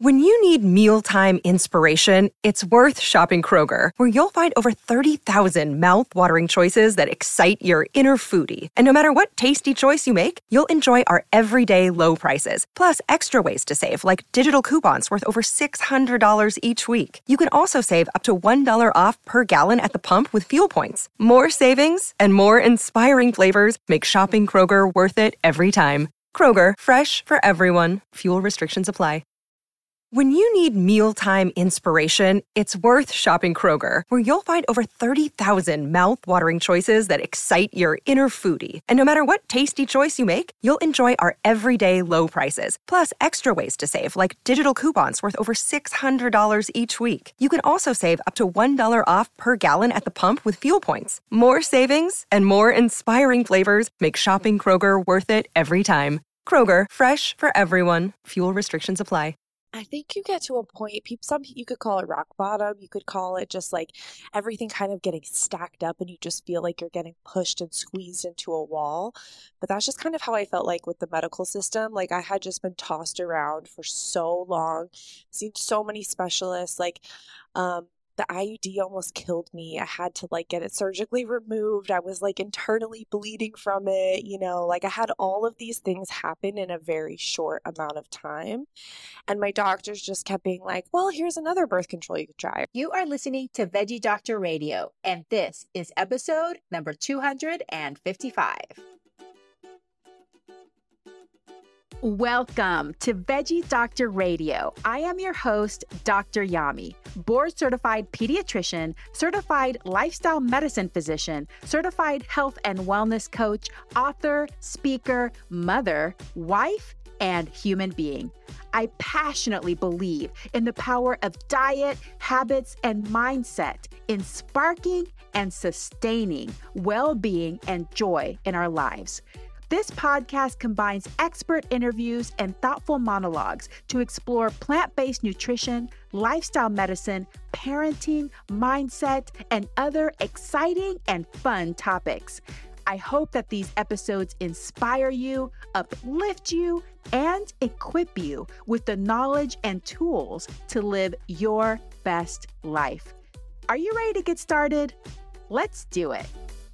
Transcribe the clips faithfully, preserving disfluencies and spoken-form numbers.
When you need mealtime inspiration, it's worth shopping Kroger, where you'll find over thirty thousand mouth-watering choices that excite your inner foodie. And no matter what tasty choice you make, you'll enjoy our everyday low prices, plus extra ways to save, like digital coupons worth over six hundred dollars each week. You can also save up to one dollar off per gallon at the pump with fuel points. More savings and more inspiring flavors make shopping Kroger worth it every time. Kroger, fresh for everyone. Fuel restrictions apply. When you need mealtime inspiration, it's worth shopping Kroger, where you'll find over thirty thousand mouth-watering choices that excite your inner foodie. And no matter what tasty choice you make, you'll enjoy our everyday low prices, plus extra ways to save, like digital coupons worth over six hundred dollars each week. You can also save up to one dollar off per gallon at the pump with fuel points. More savings and more inspiring flavors make shopping Kroger worth it every time. Kroger, fresh for everyone. Fuel restrictions apply. I think you get to a point, people, some you could call it rock bottom, you could call it just like everything kind of getting stacked up and you just feel like you're getting pushed and squeezed into a wall. But that's just kind of how I felt like with the medical system. Like I had just been tossed around for so long, seen so many specialists, like um the I U D almost killed me. I had to like get it surgically removed. I was like internally bleeding from it, you know, like I had all of these things happen in a very short amount of time. And my doctors just kept being like, well, here's another birth control you could try. You are listening to Veggie Doctor Radio, and this is episode number two hundred fifty-five. Welcome to Veggie Doctor Radio. I am your host, Doctor Yami, board-certified pediatrician, certified lifestyle medicine physician, certified health and wellness coach, author, speaker, mother, wife, and human being. I passionately believe in the power of diet, habits, and mindset in sparking and sustaining well-being and joy in our lives. This podcast combines expert interviews and thoughtful monologues to explore plant-based nutrition, lifestyle medicine, parenting, mindset, and other exciting and fun topics. I hope that these episodes inspire you, uplift you, and equip you with the knowledge and tools to live your best life. Are you ready to get started? Let's do it.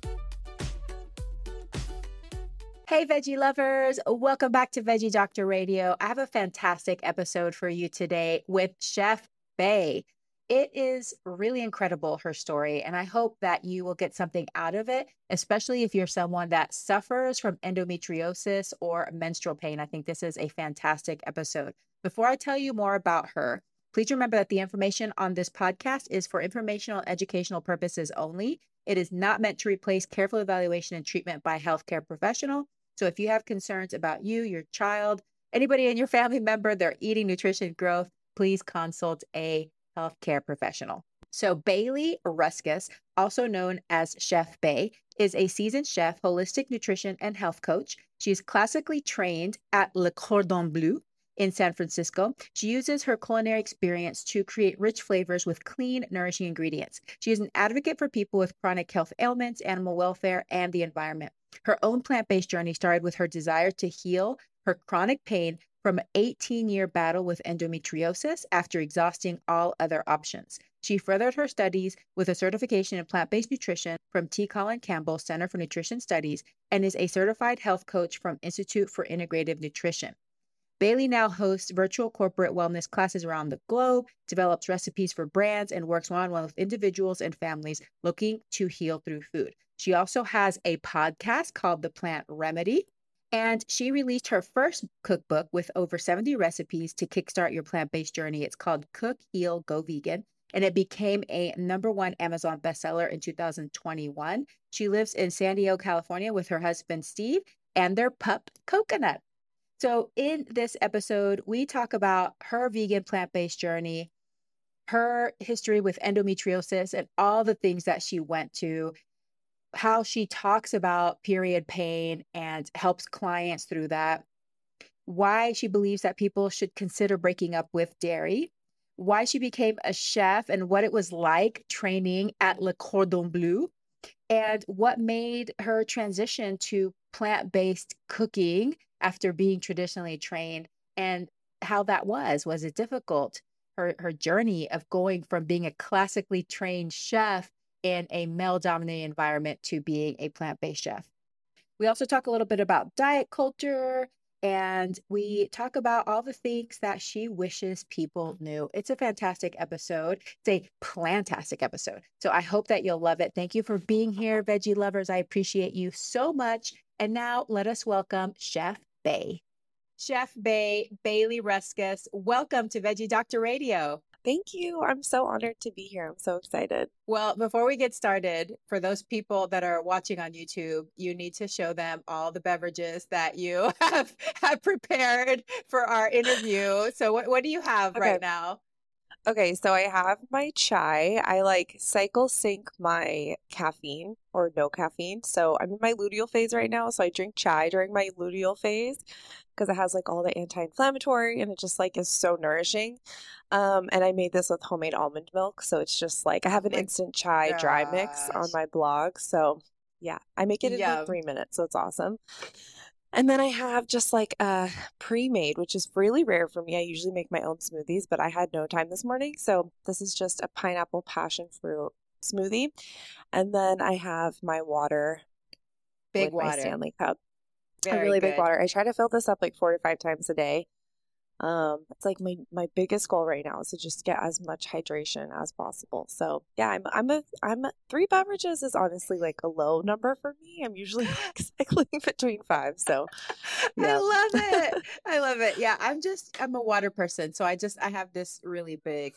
Hey, veggie lovers. Welcome back to Veggie Doctor Radio. I have a fantastic episode for you today with Chef Bae. It is really incredible, her story, and I hope that you will get something out of it, especially if you're someone that suffers from endometriosis or menstrual pain. I think this is a fantastic episode. Before I tell you more about her, please remember that the information on this podcast is for informational and educational purposes only. It is not meant to replace careful evaluation and treatment by a healthcare professional. So if you have concerns about you, your child, anybody in your family member, their eating, nutrition, growth, please consult a healthcare professional. So Bailey Ruskus, also known as Chef Bae, is a seasoned chef, holistic nutrition and health coach. She's classically trained at Le Cordon Bleu in San Francisco. She uses her culinary experience to create rich flavors with clean, nourishing ingredients. She is an advocate for people with chronic health ailments, animal welfare, and the environment. Her own plant-based journey started with her desire to heal her chronic pain from an eighteen-year battle with endometriosis after exhausting all other options. She furthered her studies with a certification in plant-based nutrition from T. Colin Campbell Center for Nutrition Studies and is a certified health coach from Institute for Integrative Nutrition. Bailey now hosts virtual corporate wellness classes around the globe, develops recipes for brands, and works one-on-one with individuals and families looking to heal through food. She also has a podcast called The Plant Remedy, and she released her first cookbook with over seventy recipes to kickstart your plant-based journey. It's called Cook, Heal, Go Vegan, and it became a number one Amazon bestseller in two thousand twenty-one. She lives in San Diego, California with her husband, Steve, and their pup, Coconut. So in this episode, we talk about her vegan plant-based journey, her history with endometriosis, and all the things that she went to, how she talks about period pain and helps clients through that, why she believes that people should consider breaking up with dairy, why she became a chef and what it was like training at Le Cordon Bleu, and what made her transition to plant-based cooking after being traditionally trained, and how that was. Was it difficult? Her her journey of going from being a classically trained chef in a male-dominated environment to being a plant-based chef. We also talk a little bit about diet culture, and we talk about all the things that she wishes people knew. It's a fantastic episode. It's a plantastic episode. So I hope that you'll love it. Thank you for being here, veggie lovers. I appreciate you so much. And now let us welcome Chef Bae. Chef Bae, Bailey Ruskus, welcome to Veggie Doctor Radio. Thank you. I'm so honored to be here. I'm so excited. Well, before we get started, for those people that are watching on YouTube, you need to show them all the beverages that you have, have prepared for our interview. So what, what do you have Okay. right now? Okay, so I have my chai. I like cycle sync my caffeine or no caffeine. So I'm in my luteal phase right now. So I drink chai during my luteal phase because it has like all the anti-inflammatory and it just like is so nourishing. Um, and I made this with homemade almond milk. So it's just like I have an my instant chai dry mix on gosh. my blog. So yeah, I make it in like Yum. three minutes. So it's awesome. And then I have just like a pre-made, which is really rare for me. I usually make my own smoothies, but I had no time this morning. So this is just a pineapple passion fruit smoothie. And then I have my water Big with my water. Stanley cup. A Very really big good. water. I try to fill this up like four to five times a day. Um, it's like my my biggest goal right now is to just get as much hydration as possible. So yeah, I'm I'm a I'm a, three beverages is honestly like a low number for me. I'm usually like cycling between five. So I yeah. love it. I love it. Yeah, I'm just, I'm a water person. So I just, I have this really big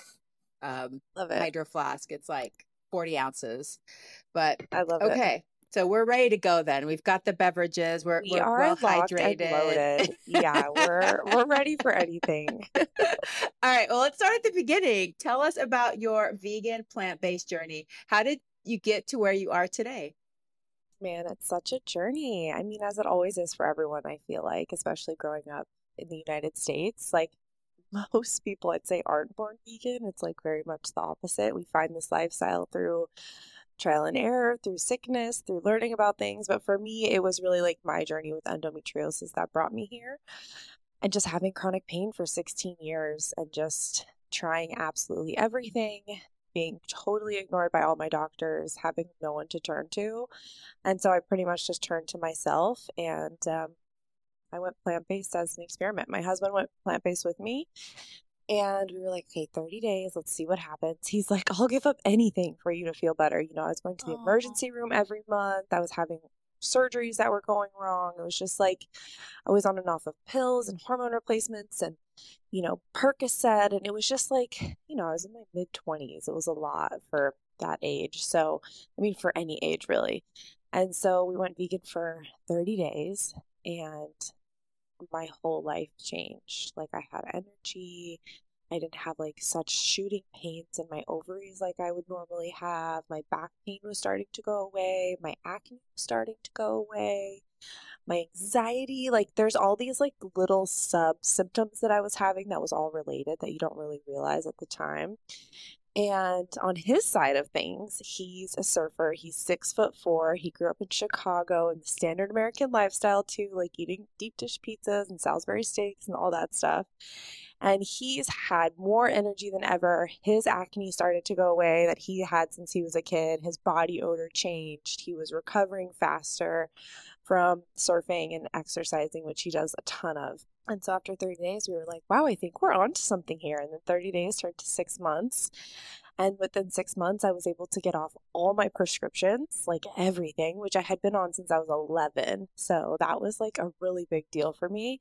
um, Love it. hydro flask. It's like forty ounces. But I love it. okay. So we're ready to go then. We've got the beverages. We're, We we're are well locked and hydrated. loaded. Yeah, we're we're ready for anything. All right. Well, let's start at the beginning. Tell us about your vegan plant-based journey. How did you get to where you are today? Man, it's such a journey. I mean, as it always is for everyone, I feel like, especially growing up in the United States, like most people I'd say aren't born vegan. It's like very much the opposite. We find this lifestyle through trial and error, through sickness, through learning about things. But for me, it was really like my journey with endometriosis that brought me here. And just having chronic pain for sixteen years and just trying absolutely everything, being totally ignored by all my doctors, having no one to turn to. And so I pretty much just turned to myself and um, I went plant-based as an experiment. My husband went plant-based with me. And we were like, okay, thirty days, let's see what happens. He's like, I'll give up anything for you to feel better. You know, I was going to the Aw. emergency room every month. I was having surgeries that were going wrong. It was just like I was on and off of pills and hormone replacements and, you know, Percocet. And it was just like, you know, I was in my mid twenties. It was a lot for that age. So, I mean, for any age, really. And so we went vegan for thirty days and my whole life changed. Like I had energy. I didn't have like such shooting pains in my ovaries like I would normally have. My back pain was starting to go away. My acne was starting to go away. My anxiety, like there's all these like little sub symptoms that I was having that was all related that you don't really realize at the time. And on his side of things, he's a surfer. He's six foot four. He grew up in Chicago in the standard American lifestyle too, like eating deep dish pizzas and Salisbury steaks and all that stuff. And he's had more energy than ever. His acne started to go away that he had since he was a kid. His body odor changed. He was recovering faster from surfing and exercising, which he does a ton of. And so after thirty days, we were like, wow, I think we're on to something here. And then thirty days turned to six months. And within six months, I was able to get off all my prescriptions, like everything, which I had been on since I was eleven. So that was like a really big deal for me.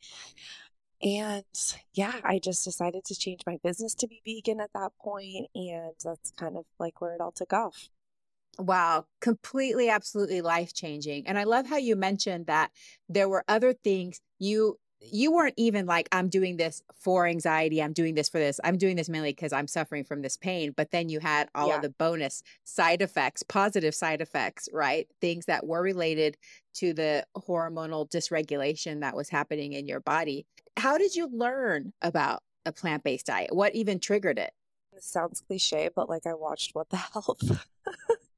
And yeah, I just decided to change my business to be vegan at that point, and that's kind of like where it all took off. Wow, completely, absolutely life-changing. And I love how you mentioned that there were other things you you weren't even like, I'm doing this for anxiety, I'm doing this for this, I'm doing this mainly because I'm suffering from this pain. But then you had all Yeah. of the bonus side effects, positive side effects, right? Things that were related to the hormonal dysregulation that was happening in your body. How did you learn about a plant-based diet? What even triggered it? This sounds cliche, but like I watched What the Health.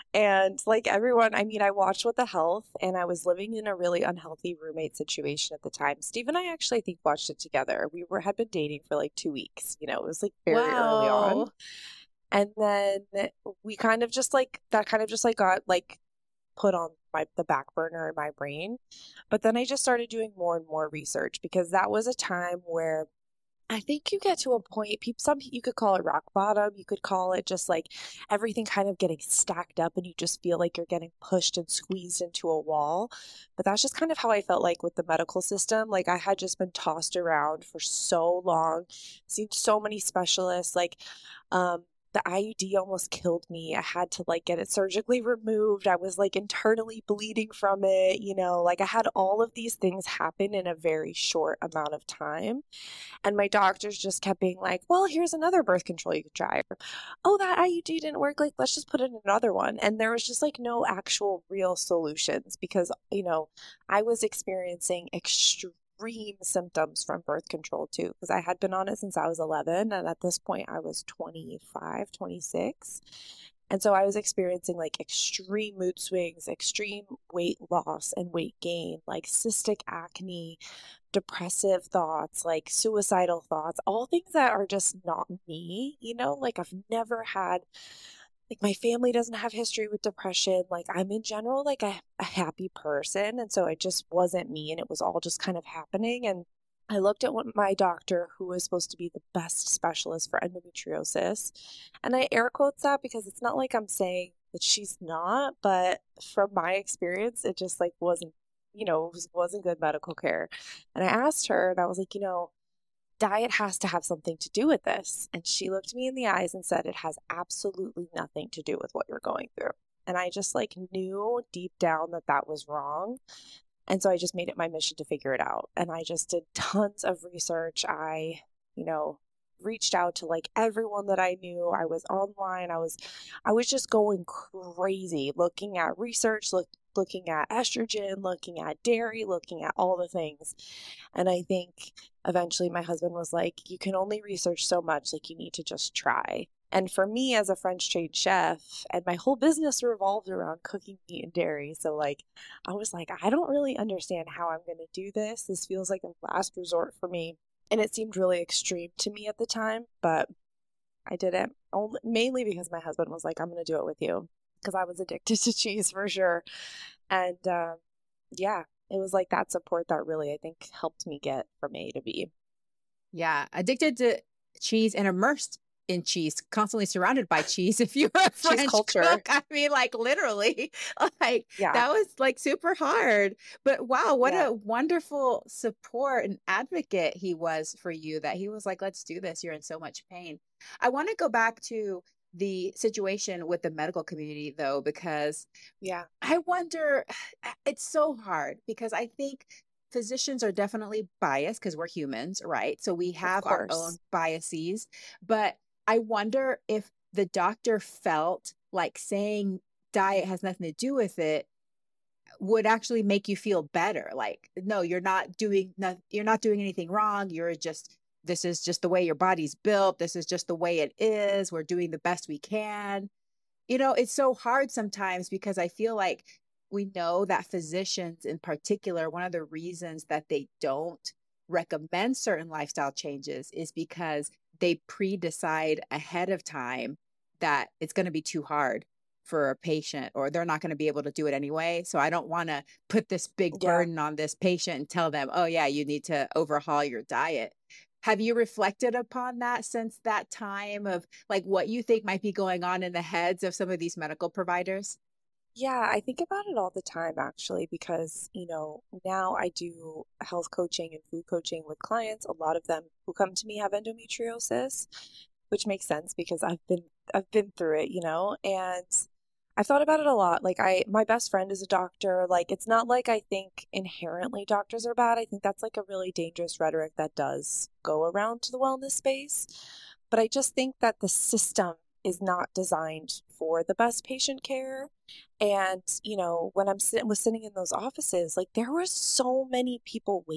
And like everyone, I mean, I watched What the Health, and I was living in a really unhealthy roommate situation at the time. Steve and I actually, I think, watched it together. We were had been dating for like two weeks. You know, it was like very early on. Wow. And then we kind of just like that kind of just like got like put on my the back burner in my brain. But then I just started doing more and more research because that was a time where I think you get to a point, people, some you could call it rock bottom, you could call it just like everything kind of getting stacked up and you just feel like you're getting pushed and squeezed into a wall. But that's just kind of how I felt like with the medical system. Like I had just been tossed around for so long, seen so many specialists, like um the I U D almost killed me. I had to like get it surgically removed. I was like internally bleeding from it, you know, like I had all of these things happen in a very short amount of time. And my doctors just kept being like, well, here's another birth control you could try. Or, oh, that I U D didn't work. Like, let's just put in another one. And there was just like no actual real solutions because, you know, I was experiencing extreme symptoms from birth control too, because I had been on it since I was eleven. And at this point, I was twenty-five, twenty-six. And so I was experiencing like extreme mood swings, extreme weight loss and weight gain, like cystic acne, depressive thoughts, like suicidal thoughts, all things that are just not me, you know, like I've never had, like my family doesn't have history with depression. Like I'm in general, like a, a happy person. And so it just wasn't me and it was all just kind of happening. And I looked at what my doctor, who was supposed to be the best specialist for endometriosis, and I air quotes that because it's not like I'm saying that she's not, but from my experience, it just like wasn't, you know, it was, wasn't good medical care. And I asked her, and I was like, you know, diet has to have something to do with this. And she looked me in the eyes and said, it has absolutely nothing to do with what you're going through. And I just like knew deep down that that was wrong. And so I just made it my mission to figure it out. And I just did tons of research. I, you know, reached out to like everyone that I knew. I was online. I was, I was just going crazy looking at research, look, looking at estrogen, looking at dairy, looking at all the things. And I think eventually my husband was like, you can only research so much. Like you need to just try. And for me as a French trained chef, and my whole business revolved around cooking meat and dairy. So like, I was like, I don't really understand how I'm going to do this. This feels like a last resort for me. And it seemed really extreme to me at the time, but I did it only, mainly because my husband was like, I'm going to do it with you because I was addicted to cheese for sure. And um, yeah, it was like that support that really, I think, helped me get from A to B. Yeah. Addicted to cheese and immersed in cheese, constantly surrounded by cheese. If you're a French Cheese culture. cook, I mean, like literally, like Yeah. that was like super hard. But wow, what Yeah. a wonderful support and advocate he was for you, that he was like, let's do this. You're in so much pain. I want to go back to the situation with the medical community though, because Yeah. I wonder, it's so hard because I think physicians are definitely biased because we're humans, right? So we have our own course. biases, but I wonder if the doctor felt like saying diet has nothing to do with it would actually make you feel better. Like, no, you're not doing, no, you're not doing anything wrong. You're just, this is just the way your body's built. This is just the way it is. We're doing the best we can. You know, it's so hard sometimes because I feel like we know that physicians in particular, one of the reasons that they don't recommend certain lifestyle changes is because they pre-decide ahead of time that it's going to be too hard for a patient or they're not going to be able to do it anyway. So I don't want to put this big Yeah. burden on this patient and tell them, oh yeah, you need to overhaul your diet. Have you reflected upon that since that time of like what you think might be going on in the heads of some of these medical providers? Yeah, I think about it all the time actually, because, you know, now I do health coaching and food coaching with clients. A lot of them who come to me have endometriosis, which makes sense because I've been I've been through it, you know, and I've thought about it a lot. Like I my best friend is a doctor. Like it's not like I think inherently doctors are bad. I think that's like a really dangerous rhetoric that does go around to the wellness space. But I just think that the system is not designed for the best patient care. And, you know, when I'm sit- was sitting in those offices, like there were so many people waiting.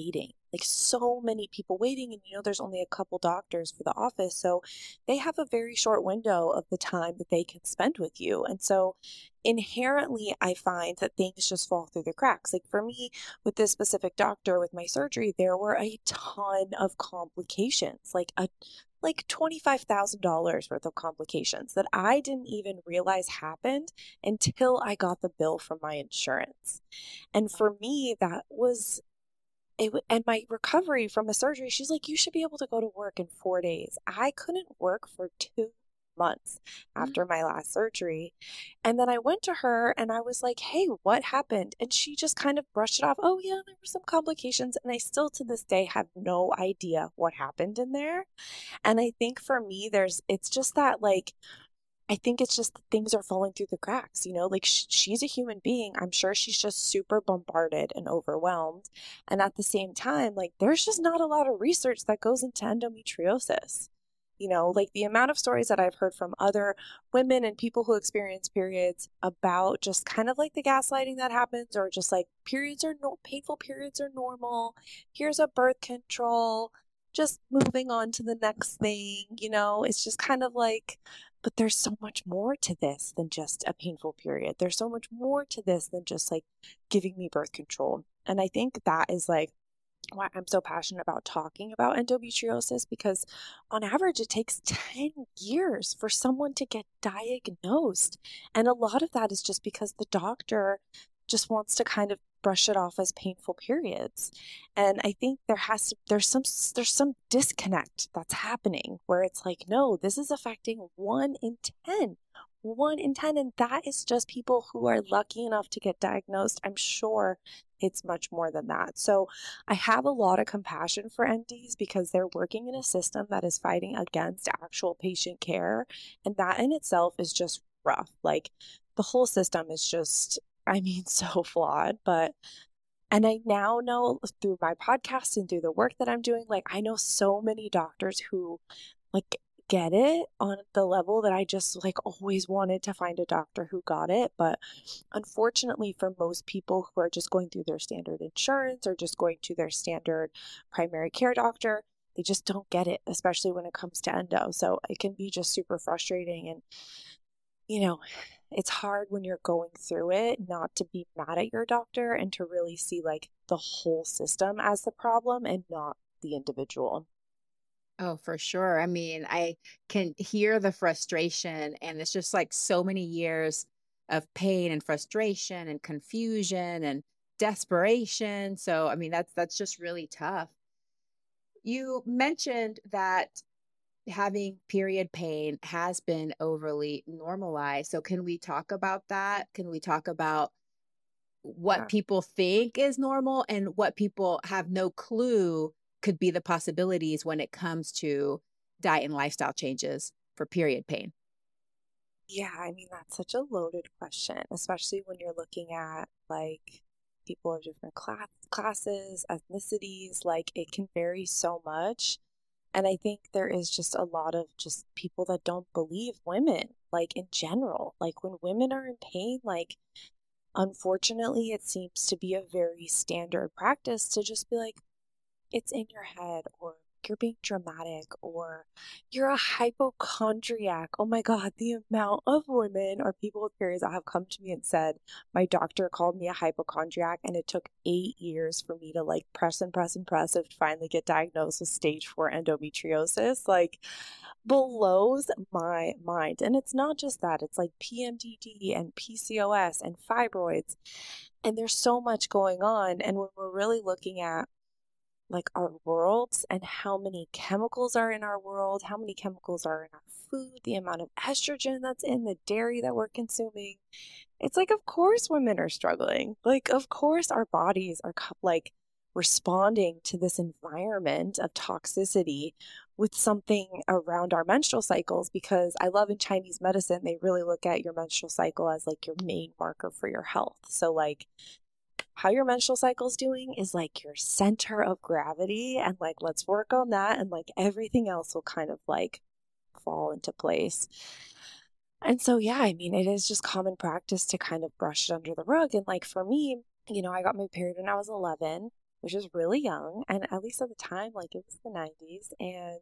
like so many people waiting, and you know there's only a couple doctors for the office, so they have a very short window of the time that they can spend with you. And so inherently I find that things just fall through the cracks. Like for me, with this specific doctor with my surgery, there were a ton of complications, like a like twenty-five thousand dollars worth of complications that I didn't even realize happened until I got the bill from my insurance. And for me, that was it. w- And my recovery from the surgery, she's like, you should be able to go to work in four days. I couldn't work for two months Mm. after my last surgery. And then I went to her and I was like, hey, what happened? And she just kind of brushed it off. Oh, yeah, there were some complications. And I still to this day have no idea what happened in there. And I think for me, there's, it's just that like, I think it's just that things are falling through the cracks, you know, like sh- she's a human being. I'm sure she's just super bombarded and overwhelmed. And at the same time, like there's just not a lot of research that goes into endometriosis. You know, like the amount of stories that I've heard from other women and people who experience periods about just kind of like the gaslighting that happens, or just like periods are no painful periods are normal. Here's a birth control, just moving on to the next thing, you know, it's just kind of like, but there's so much more to this than just a painful period. There's so much more to this than just like giving me birth control. And I think that is like why I'm so passionate about talking about endometriosis, because on average it takes ten years for someone to get diagnosed. And a lot of that is just because the doctor just wants to kind of brush it off as painful periods. And I think there has to there's some there's some disconnect that's happening where it's like, no, this is affecting one in ten. One in ten, and that is just people who are lucky enough to get diagnosed. I'm sure it's much more than that. So I have a lot of compassion for N Ds because they're working in a system that is fighting against actual patient care. And that in itself is just rough. Like the whole system is just, I mean, so flawed. But, and I now know through my podcast and through the work that I'm doing, like I know so many doctors who like get it on the level that I just like always wanted to find a doctor who got it. But unfortunately, for most people who are just going through their standard insurance or just going to their standard primary care doctor, they just don't get it, especially when it comes to endo. So it can be just super frustrating. And, you know, it's hard when you're going through it not to be mad at your doctor and to really see like the whole system as the problem and not the individual. Oh, for sure. I mean, I can hear the frustration, and it's just like so many years of pain and frustration and confusion and desperation. So, I mean, that's that's just really tough. You mentioned that having period pain has been overly normalized. So, can we talk about that? Can we talk about what Yeah. people think is normal and what people have no clue could be the possibilities when it comes to diet and lifestyle changes for period pain? Yeah, I mean, that's such a loaded question, especially when you're looking at like people of different class classes, ethnicities, like it can vary so much. And I think there is just a lot of just people that don't believe women, like in general. Like when women are in pain, like unfortunately, it seems to be a very standard practice to just be like, it's in your head, or you're being dramatic, or you're a hypochondriac. Oh my God, the amount of women or people with periods that have come to me and said, my doctor called me a hypochondriac, and it took eight years for me to like press and press and press to finally get diagnosed with stage four endometriosis. Like, blows my mind. And it's not just that, it's like P M D D and P C O S and fibroids. And there's so much going on. And when we're really looking at like our worlds and how many chemicals are in our world, how many chemicals are in our food, the amount of estrogen that's in the dairy that we're consuming. It's like, of course, women are struggling. Like, of course, our bodies are co- like responding to this environment of toxicity with something around our menstrual cycles. Because I love in Chinese medicine, they really look at your menstrual cycle as like your main marker for your health. So, like, how your menstrual cycle is doing is like your center of gravity, and like let's work on that, and like everything else will kind of like fall into place. And so yeah, I mean, it is just common practice to kind of brush it under the rug. And like for me, you know, I got my period when I was eleven, which is really young. And at least at the time, like it was the nineties. And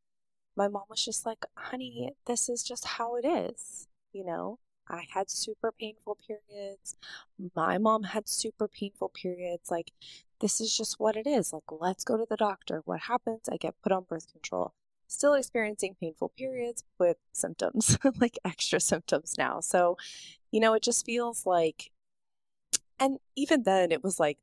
my mom was just like, honey, this is just how it is. You know, I had super painful periods. My mom had super painful periods. Like, this is just what it is. Like, let's go to the doctor. What happens? I get put on birth control. Still experiencing painful periods with symptoms, like extra symptoms now. So, you know, it just feels like, and even then it was like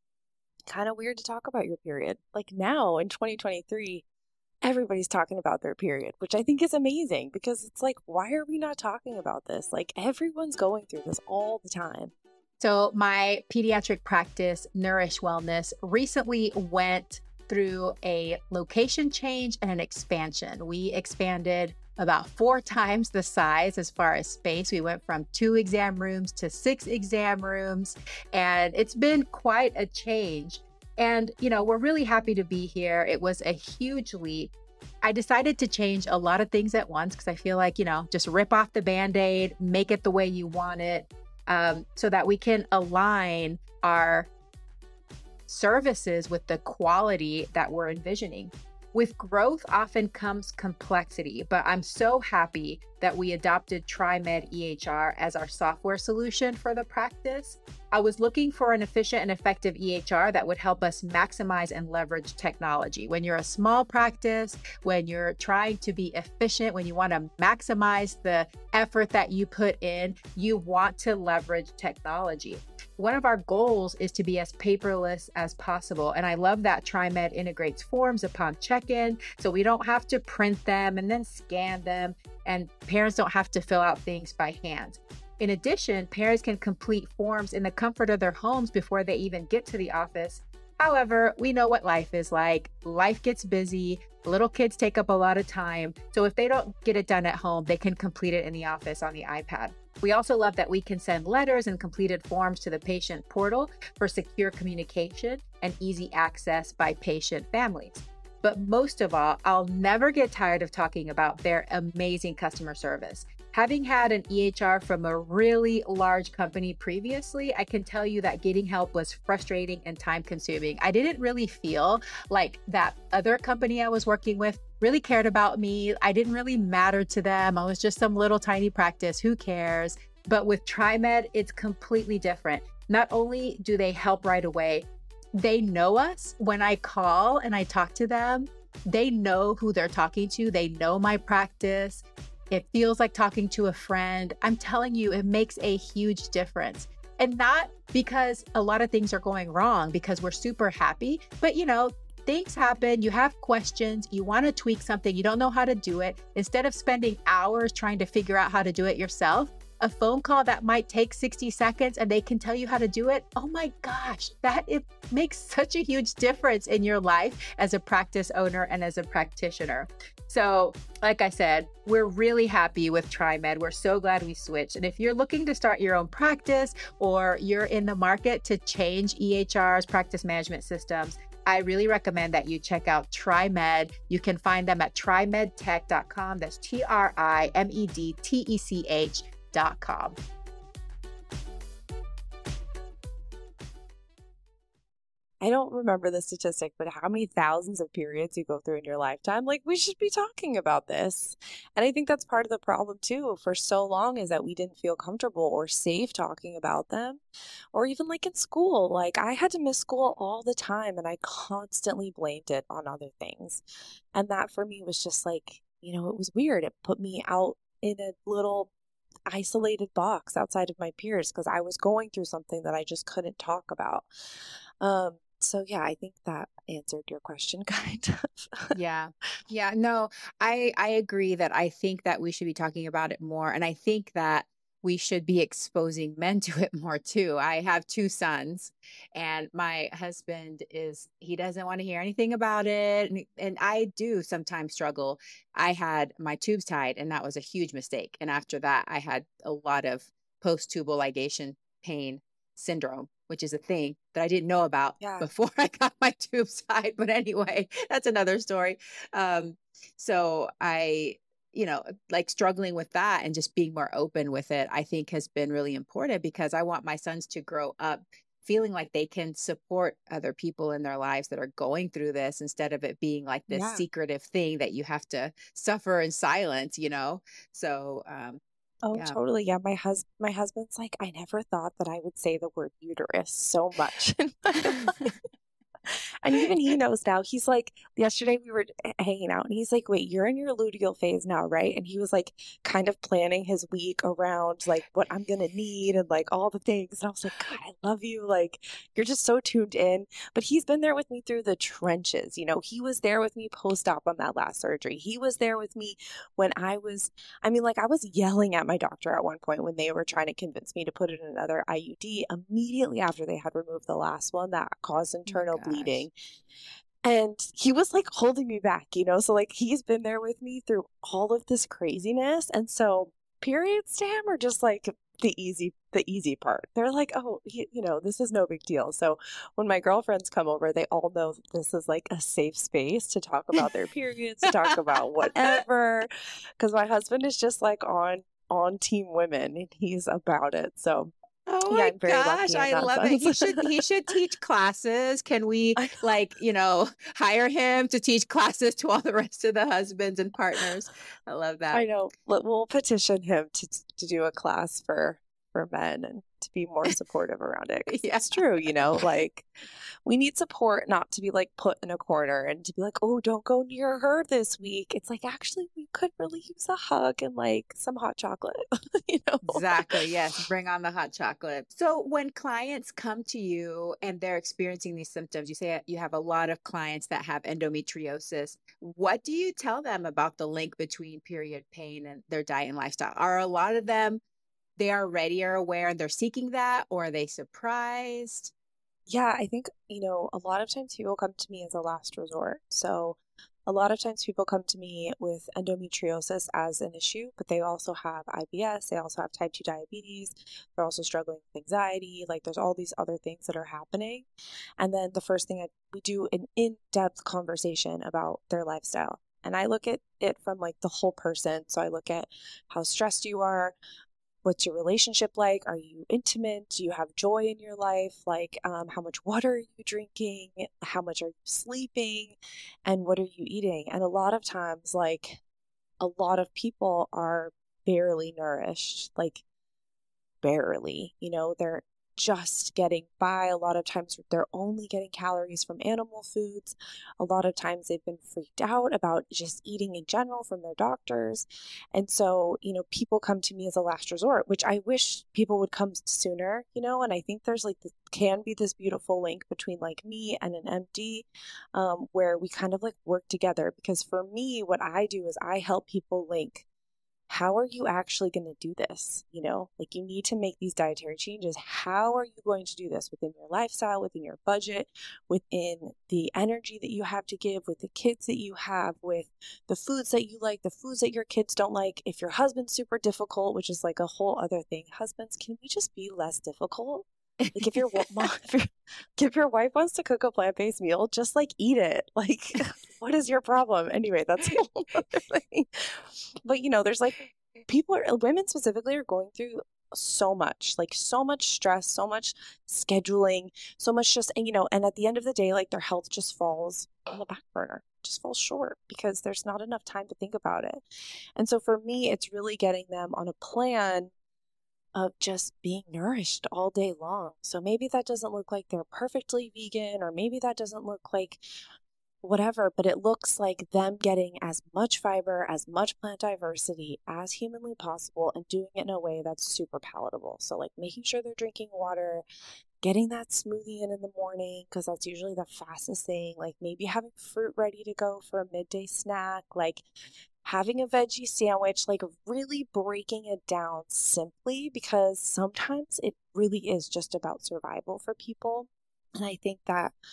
kind of weird to talk about your period. Like now in twenty twenty-three, everybody's talking about their period, which I think is amazing because it's like, why are we not talking about this? Like everyone's going through this all the time. So my pediatric practice, Nourish Wellness, recently went through a location change and an expansion. We expanded about four times the size as far as space. We went from two exam rooms to six exam rooms, and it's been quite a change. And, you know, we're really happy to be here. It was a huge leap. I decided to change a lot of things at once because I feel like, you know, just rip off the Band-Aid, make it the way you want it, um, so that we can align our services with the quality that we're envisioning. With growth often comes complexity, but I'm so happy that we adopted TriMed E H R as our software solution for the practice. I was looking for an efficient and effective E H R that would help us maximize and leverage technology. When you're a small practice, when you're trying to be efficient, when you want to maximize the effort that you put in, you want to leverage technology. One of our goals is to be as paperless as possible. And I love that TriMed integrates forms upon check-in, so we don't have to print them and then scan them, and parents don't have to fill out things by hand. In addition, parents can complete forms in the comfort of their homes before they even get to the office. However, we know what life is like. Life gets busy. Little kids take up a lot of time. So if they don't get it done at home, they can complete it in the office on the iPad. We also love that we can send letters and completed forms to the patient portal for secure communication and easy access by patient families. But most of all, I'll never get tired of talking about their amazing customer service. Having had an E H R from a really large company previously, I can tell you that getting help was frustrating and time consuming. I didn't really feel like that other company I was working with really cared about me. I didn't really matter to them. I was just some little tiny practice. Who cares? But with TriMed, it's completely different. Not only do they help right away, they know us. When I call and I talk to them, they know who they're talking to. They know my practice. It feels like talking to a friend. I'm telling you, it makes a huge difference. And not because a lot of things are going wrong, because we're super happy, but you know, things happen. You have questions. You want to tweak something. You don't know how to do it. Instead of spending hours trying to figure out how to do it yourself, a phone call that might take sixty seconds and they can tell you how to do it. Oh my gosh, that it makes such a huge difference in your life as a practice owner and as a practitioner. So like I said, we're really happy with TriMed. We're so glad we switched. And if you're looking to start your own practice or you're in the market to change E H Rs, practice management systems, I really recommend that you check out TriMed. You can find them at tri med tech dot com. That's T R I M E D T E C H dot com. I don't remember the statistic, but how many thousands of periods you go through in your lifetime? Like, we should be talking about this. And I think that's part of the problem too, for so long, is that we didn't feel comfortable or safe talking about them. Or even like in school, like I had to miss school all the time and I constantly blamed it on other things. And that for me was just like, you know, it was weird. It put me out in a little isolated box outside of my peers because I was going through something that I just couldn't talk about. Um, So yeah, I think that answered your question kind of. Yeah. Yeah. No, I I agree that I think that we should be talking about it more. And I think that we should be exposing men to it more too. I have two sons and my husband is, he doesn't want to hear anything about it. And, and I do sometimes struggle. I had my tubes tied and that was a huge mistake. And after that, I had a lot of post-tubal ligation pain syndrome, which is a thing that I didn't know about Yeah. before I got my tubes tied. But anyway, that's another story. Um, so I, you know, like struggling with that and just being more open with it, I think has been really important because I want my sons to grow up feeling like they can support other people in their lives that are going through this instead of it being like this Yeah. secretive thing that you have to suffer in silence, you know? So, um, Oh, yeah. totally. Yeah. My hus my husband's like, I never thought that I would say the word uterus so much in my life. And even he knows now. He's like, yesterday we were h- hanging out and he's like, wait, you're in your luteal phase now, right? And he was like, kind of planning his week around like what I'm going to need and like all the things. And I was like, God, I love you. Like, you're just so tuned in. But he's been there with me through the trenches. You know, he was there with me post-op on that last surgery. He was there with me when I was, I mean, like, I was yelling at my doctor at one point when they were trying to convince me to put in another I U D immediately after they had removed the last one that caused Oh my internal gosh. bleeding. And he was like holding me back, you know? So like he's been there with me through all of this craziness. And so periods to him are just like the easy the easy part. They're like, oh, you, you know, this is no big deal. So when my girlfriends come over, they all know that this is like a safe space to talk about their periods, to talk about whatever. Because my husband is just like on on team women and he's about it. So Oh yeah, my I'm very gosh, lucky in I that love it. He sense. should he should teach classes. Can we I know. like, you know, hire him to teach classes to all the rest of the husbands and partners? I love that. I know. Let- We'll petition him to to do a class for for men and to be more supportive around it. 'Cause Yeah. it's true, you know, like we need support, not to be like put in a corner and to be like, oh, don't go near her this week. It's like actually we could really use a hug and like some hot chocolate, you know. Exactly. Yes. Bring on the hot chocolate. So when clients come to you and they're experiencing these symptoms, you say you have a lot of clients that have endometriosis. What do you tell them about the link between period pain and their diet and lifestyle? Are a lot of them, they already are aware and they're seeking that, or are they surprised? Yeah, I think, you know, a lot of times people come to me as a last resort. So a lot of times people come to me with endometriosis as an issue, but they also have I B S, they also have type two diabetes, they're also struggling with anxiety, like there's all these other things that are happening. And then the first thing I, we do an in-depth conversation about their lifestyle. And I look at it from like the whole person. So I look at how stressed you are. What's your relationship like? Are you intimate? Do you have joy in your life? Like, um, how much water are you drinking? How much are you sleeping? And what are you eating? And a lot of times, like, a lot of people are barely nourished, like, barely, you know, they're just getting by. A lot of times they're only getting calories from animal foods. A lot of times they've been freaked out about just eating in general from their doctors. And so, you know, people come to me as a last resort, which I wish people would come sooner, you know, and I think there's like this can be this beautiful link between like me and an M D, um, where we kind of like work together. Because for me, what I do is I help people link how are you actually going to do this? You know, like you need to make these dietary changes. How are you going to do this within your lifestyle, within your budget, within the energy that you have to give, with the kids that you have, with the foods that you like, the foods that your kids don't like? If your husband's super difficult, which is like a whole other thing, husbands, can we just be less difficult? Like if your mom, if your, if your wife wants to cook a plant-based meal, just like eat it. Like, what is your problem? Anyway, that's a whole other thing. But you know, there's like people are women specifically are going through so much, like so much stress, so much scheduling, so much just, and you know, and at the end of the day, like their health just falls on the back burner, just falls short because there's not enough time to think about it. And so for me, it's really getting them on a plan of just being nourished all day long. So maybe that doesn't look like they're perfectly vegan, or maybe that doesn't look like whatever, but it looks like them getting as much fiber, as much plant diversity as humanly possible and doing it in a way that's super palatable. So like making sure they're drinking water, getting that smoothie in in the morning, because that's usually the fastest thing, like maybe having fruit ready to go for a midday snack, like having a veggie sandwich, like really breaking it down simply, because sometimes it really is just about survival for people. And I think that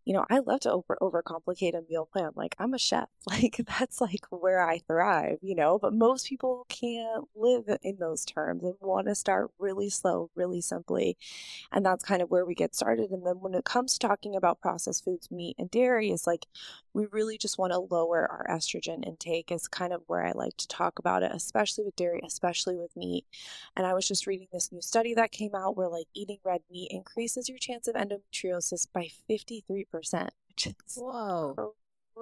you know, I love to over overcomplicate a meal plan. Like I'm a chef. Like that's like where I thrive, you know, but most people can't live in those terms and want to start really slow, really simply. And that's kind of where we get started. And then when it comes to talking about processed foods, meat and dairy is like, we really just want to lower our estrogen intake is kind of where I like to talk about it, especially with dairy, especially with meat. And I was just reading this new study that came out where like eating red meat increases your chance of endometriosis by fifty-three percent, which is Whoa.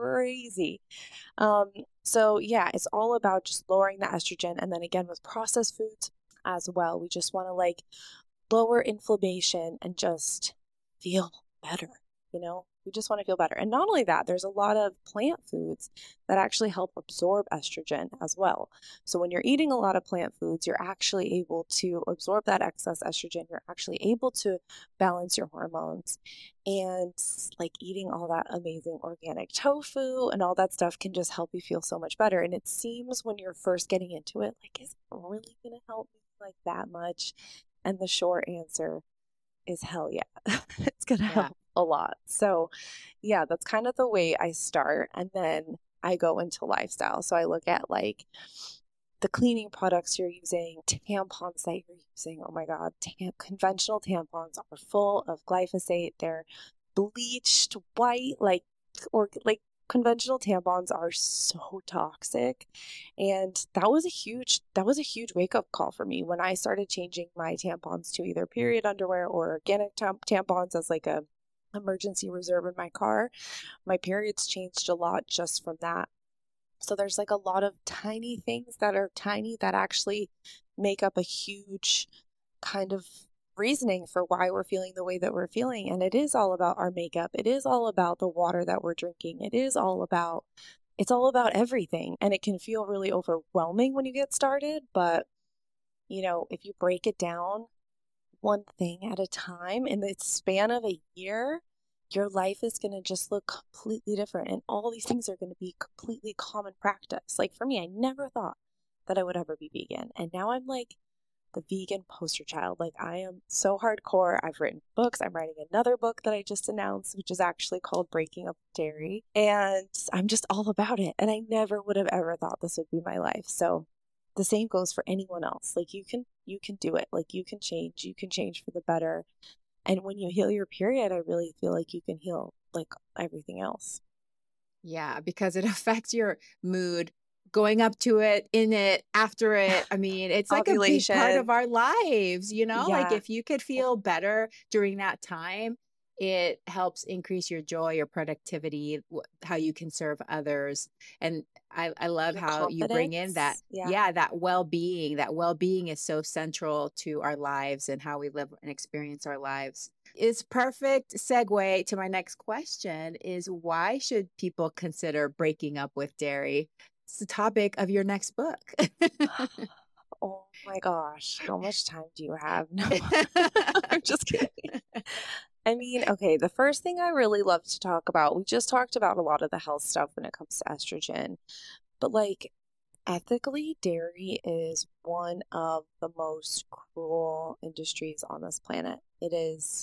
crazy. Um, so yeah, it's all about just lowering the estrogen. And then again, with processed foods as well, we just want to like lower inflammation and just feel better, you know? We just want to feel better. And not only that, there's a lot of plant foods that actually help absorb estrogen as well. So when you're eating a lot of plant foods, you're actually able to absorb that excess estrogen. You're actually able to balance your hormones. And like eating all that amazing organic tofu and all that stuff can just help you feel so much better. And it seems when you're first getting into it, like, is it really going to help me like that much? And the short answer is hell yeah. It's going to Yeah. help a lot. So yeah, that's kind of the way I start. And then I go into lifestyle. So I look at like the cleaning products you're using, tampons that you're using. Oh my God, tam- conventional tampons are full of glyphosate. They're bleached white, like, or like conventional tampons are so toxic. And that was a huge, that was a huge wake up call for me when I started changing my tampons to either period underwear or organic tam- tampons as like a emergency reserve in my car. My periods changed a lot just from that. So there's like a lot of tiny things that are tiny that actually make up a huge kind of reasoning for why we're feeling the way that we're feeling. And it is all about our makeup. It is all about the water that we're drinking. It is all about, it's all about everything. And it can feel really overwhelming when you get started. But, you know, if you break it down one thing at a time in the span of a year, your life is going to just look completely different. And all these things are going to be completely common practice. Like for me, I never thought that I would ever be vegan. And now I'm like the vegan poster child. Like I am so hardcore. I've written books. I'm writing another book that I just announced, which is actually called Breaking Up with Dairy. And I'm just all about it. And I never would have ever thought this would be my life. So the same goes for anyone else. Like you can, you can do it. Like you can change, you can change for the better. And when you heal your period, I really feel like you can heal like everything else. Yeah, because it affects your mood going up to it, in it, after it. I mean, it's like a big part of Ovulation. our lives, you know? Like Yeah. if you could feel better during that time, it helps increase your joy, your productivity, wh- how you can serve others. And I, I love Your how you bring in that, confidence. Yeah. yeah, that well-being. That well-being is so central to our lives and how we live and experience our lives. Is perfect segue to my next question is why should people consider breaking up with dairy? It's the topic of your next book. Oh my gosh. How much time do you have? No, I'm just kidding. I mean, okay, the first thing I really love to talk about, we just talked about a lot of the health stuff when it comes to estrogen, but like ethically, dairy is one of the most cruel industries on this planet. It is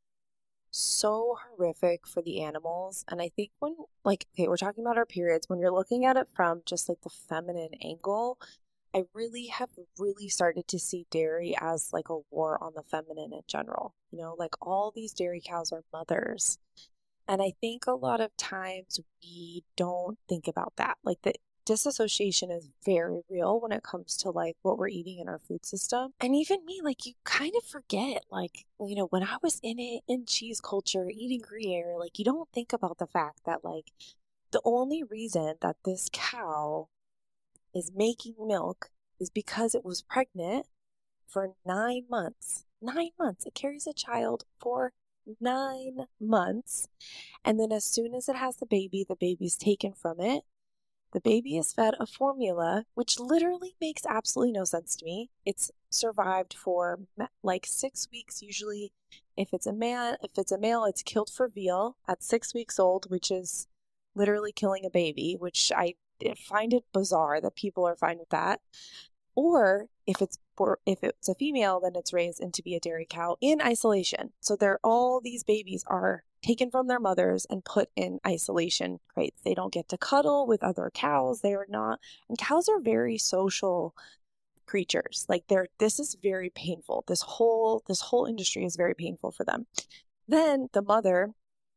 so horrific for the animals. And I think when, like, okay, we're talking about our periods, when you're looking at it from just like the feminine angle, I really have really started to see dairy as like a war on the feminine in general. You know, like all these dairy cows are mothers. And I think a lot of times we don't think about that. Like the disassociation is very real when it comes to like what we're eating in our food system. And even me, like you kind of forget, like, you know, when I was in it in cheese culture, eating Gruyere, like you don't think about the fact that like the only reason that this cow is making milk is because it was pregnant for nine months. Nine months. It carries a child for nine months. And then as soon as it has the baby, the baby's taken from it. The baby is fed a formula, which literally makes absolutely no sense to me. It's survived for like six weeks usually. If it's a man, if it's a male, it's killed for veal at six weeks old, which is literally killing a baby, which I find it bizarre that people are fine with that. Or if it's for, if it's a female, then it's raised into be a dairy cow in isolation. So they're all these babies are taken from their mothers and put in isolation crates. They don't get to cuddle with other cows. They are not, and cows are very social creatures. Like they're, this is very painful. This whole, this whole industry is very painful for them. Then the mother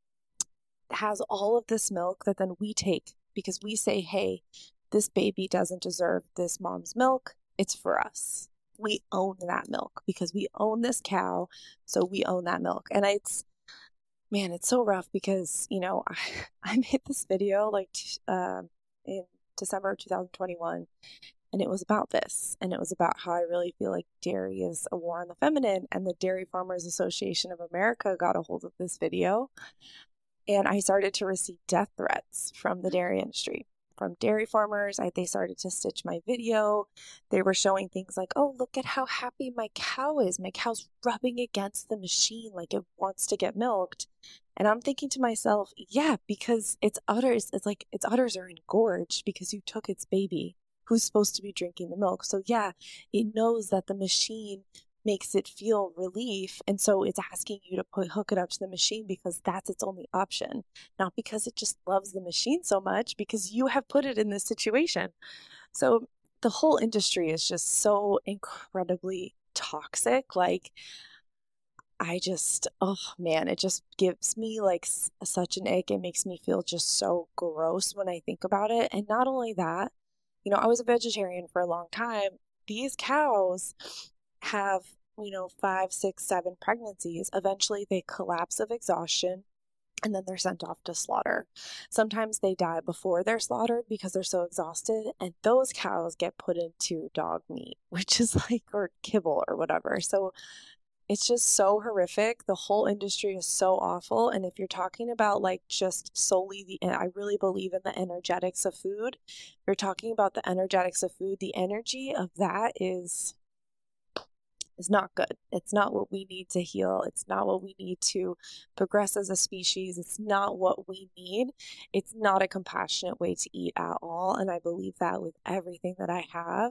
has all of this milk that then we take because we say, hey, this baby doesn't deserve this mom's milk. It's for us. We own that milk because we own this cow. So we own that milk. And it's, man, it's so rough because, you know, I, I made this video like uh, in December two thousand twenty-one, and it was about this. And it was about how I really feel like dairy is a war on the feminine. And the Dairy Farmers Association of America got a hold of this video. And I started to receive death threats from the dairy industry, from dairy farmers. I, they started to stitch my video. They were showing things like, oh, look at how happy my cow is. My cow's rubbing against the machine like it wants to get milked. And I'm thinking to myself, yeah, because its udders, it's like its udders are engorged because you took its baby who's supposed to be drinking the milk. So yeah, it knows that the machine makes it feel relief. And so it's asking you to put hook it up to the machine because that's its only option, not because it just loves the machine so much, because you have put it in this situation. So the whole industry is just so incredibly toxic. Like I just, oh man, it just gives me like s- such an ick. It makes me feel just so gross when I think about it. And not only that, you know, I was a vegetarian for a long time. These cows have, you know, five, six, seven pregnancies. Eventually they collapse of exhaustion and then they're sent off to slaughter. Sometimes they die before they're slaughtered because they're so exhausted, and those cows get put into dog meat, which is like, or kibble or whatever. So it's just so horrific. The whole industry is so awful. And if you're talking about like just solely the, I really believe in the energetics of food. If you're talking about the energetics of food, the energy of that is is not good. It's not what we need to heal. It's not what we need to progress as a species. It's not what we need. It's not a compassionate way to eat at all. And I believe that with everything that I have.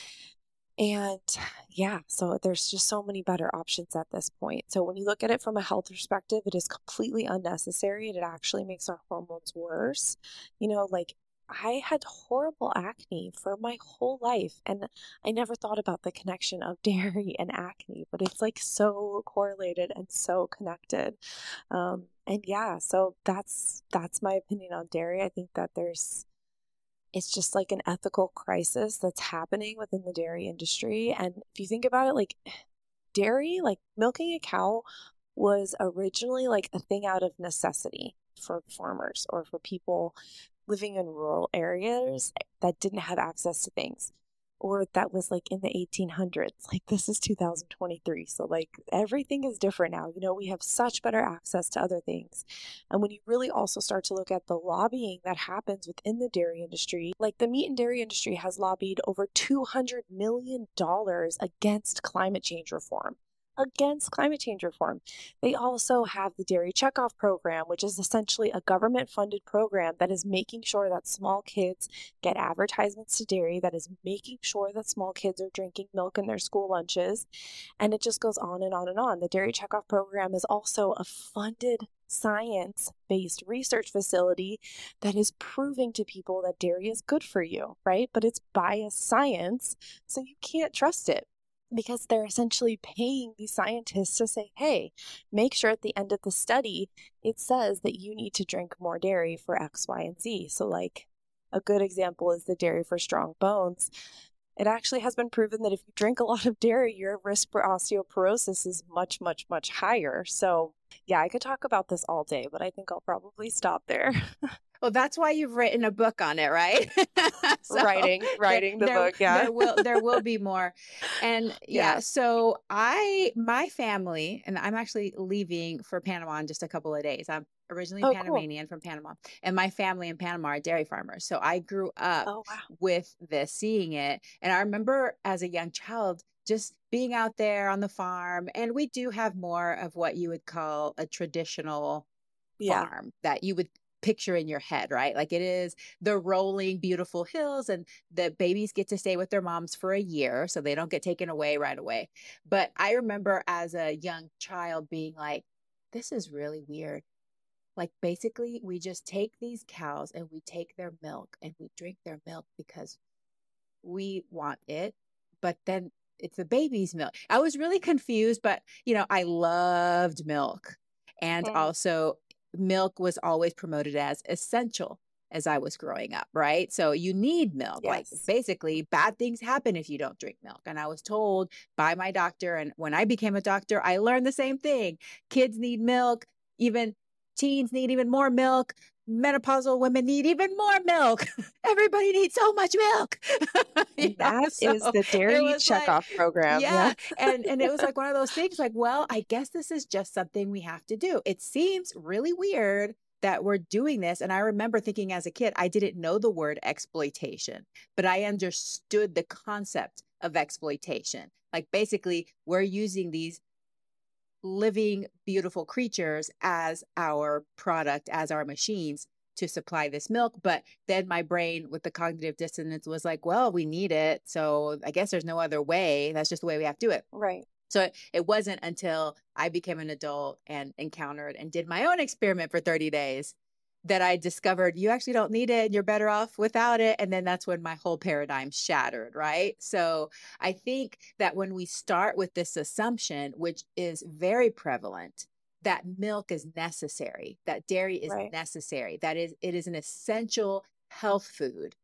And yeah, so there's just so many better options at this point. So when you look at it from a health perspective, it is completely unnecessary and it actually makes our hormones worse. You know, like I had horrible acne for my whole life, and I never thought about the connection of dairy and acne, but it's like so correlated and so connected. Um, and yeah, so that's that's my opinion on dairy. I think that there's it's just like an ethical crisis that's happening within the dairy industry. And if you think about it, like dairy, like milking a cow was originally like a thing out of necessity for farmers or for people living in rural areas that didn't have access to things, or that was like in the eighteen hundreds. Like this is two thousand twenty-three. So like everything is different now. You know, we have such better access to other things. And when you really also start to look at the lobbying that happens within the dairy industry, like the meat and dairy industry has lobbied over two hundred million dollars against climate change reform. Against climate change reform. They also have the Dairy Checkoff program, which is essentially a government-funded program that is making sure that small kids get advertisements to dairy, that is making sure that small kids are drinking milk in their school lunches, and it just goes on and on and on. The Dairy Checkoff program is also a funded science-based research facility that is proving to people that dairy is good for you, right? But it's biased science, so you can't trust it, because they're essentially paying these scientists to say, hey, make sure at the end of the study, it says that you need to drink more dairy for X, Y, and Z. So like a good example is the Dairy for Strong Bones. It actually has been proven that if you drink a lot of dairy, your risk for osteoporosis is much, much, much higher. So yeah, I could talk about this all day, but I think I'll probably stop there. Well, that's why you've written a book on it, right? So writing, writing there, the there, book, yeah. there will there will be more. And yeah, Yeah. so I my family, and I'm actually leaving for Panama in just a couple of days. I'm originally Oh, cool. Panamanian from Panama, and my family in Panama are dairy farmers. So I grew up Oh, wow. with this, seeing it. And I remember as a young child just being out there on the farm, and we do have more of what you would call a traditional Yeah. farm that you would picture in your head, right? Like it is the rolling, beautiful hills, and the babies get to stay with their moms for a year, so they don't get taken away right away. But I remember as a young child being like, this is really weird. Like basically we just take these cows and we take their milk and we drink their milk because we want it, but then it's the baby's milk. I was really confused, but you know, I loved milk. And Mm. also milk was always promoted as essential as I was growing up, right? So you need milk. Like Yes. basically bad things happen if you don't drink milk. And I was told by my doctor, and when I became a doctor, I learned the same thing. Kids need milk, even teens need even more milk. Menopausal women need even more milk. Everybody needs so much milk. You And know, that so is the it dairy was like, checkoff program. yeah. Yeah. And and it was like one of those things like, well, I guess this is just something we have to do. It seems really weird that we're doing this. And I remember thinking as a kid, I didn't know the word exploitation, but I understood the concept of exploitation. Like basically, we're using these living, beautiful creatures as our product, as our machines to supply this milk. But then my brain with the cognitive dissonance was like, well, we need it. So I guess there's no other way. That's just the way we have to do it. Right. So it, it wasn't until I became an adult and encountered and did my own experiment for thirty days that I discovered you actually don't need it and you're better off without it. And then that's when my whole paradigm shattered, right? So I think that when we start with this assumption, which is very prevalent, that milk is necessary, that dairy is Right. necessary, that is, it is an essential health food,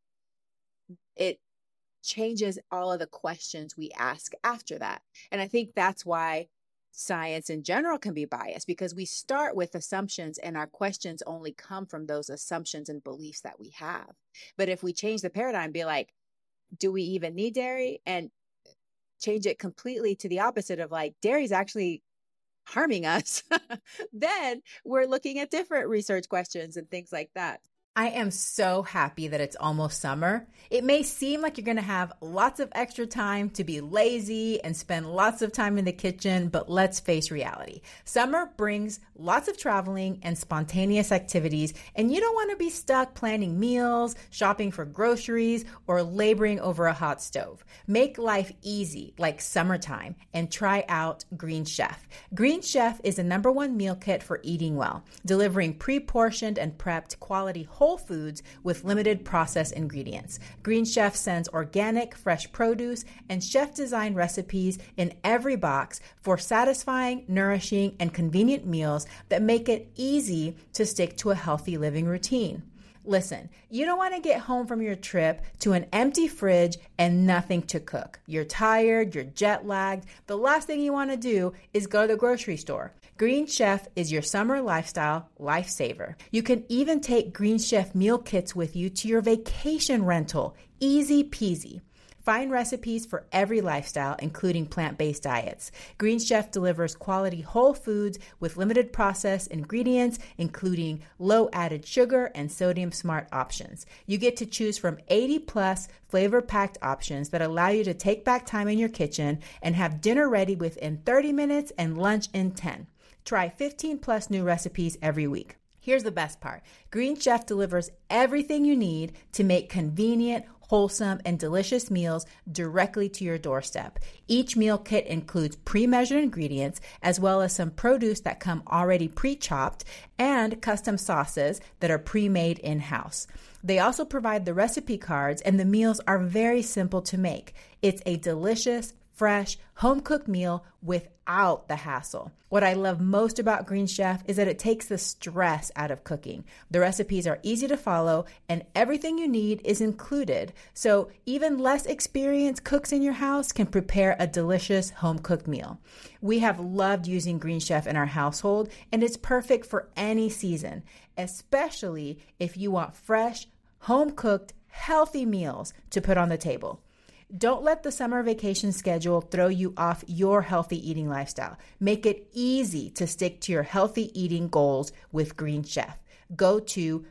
it changes all of the questions we ask after that. And I think that's why science in general can be biased, because we start with assumptions and our questions only come from those assumptions and beliefs that we have. But if we change the paradigm, be like, do we even need dairy? And change it completely to the opposite of like, dairy is actually harming us, then we're looking at different research questions and things like that. I am so happy that it's almost summer. It may seem like you're going to have lots of extra time to be lazy and spend lots of time in the kitchen, but let's face reality. Summer brings lots of traveling and spontaneous activities, and you don't want to be stuck planning meals, shopping for groceries, or laboring over a hot stove. Make life easy like summertime and try out Green Chef. Green Chef is the number one meal kit for eating well, delivering pre-portioned and prepped quality whole foods with limited processed ingredients. Green Chef sends organic, fresh produce and chef-designed recipes in every box for satisfying, nourishing, and convenient meals that make it easy to stick to a healthy living routine. Listen, you don't want to get home from your trip to an empty fridge and nothing to cook. You're tired, you're jet lagged. The last thing you want to do is go to the grocery store. Green Chef is your summer lifestyle lifesaver. You can even take Green Chef meal kits with you to your vacation rental. Easy peasy. Find recipes for every lifestyle, including plant-based diets. Green Chef delivers quality whole foods with limited processed ingredients, including low added sugar and sodium smart options. You get to choose from eighty plus flavor-packed options that allow you to take back time in your kitchen and have dinner ready within thirty minutes and lunch in ten. Try fifteen plus new recipes every week. Here's the best part. Green Chef delivers everything you need to make convenient, wholesome, and delicious meals directly to your doorstep. Each meal kit includes pre-measured ingredients, as well as some produce that come already pre-chopped, and custom sauces that are pre-made in-house. They also provide the recipe cards, and the meals are very simple to make. It's a delicious, fresh, home-cooked meal without the hassle. What I love most about Green Chef is that it takes the stress out of cooking. The recipes are easy to follow and everything you need is included. So even less experienced cooks in your house can prepare a delicious home-cooked meal. We have loved using Green Chef in our household, and it's perfect for any season, especially if you want fresh, home-cooked, healthy meals to put on the table. Don't let the summer vacation schedule throw you off your healthy eating lifestyle. Make it easy to stick to your healthy eating goals with Green Chef. Go to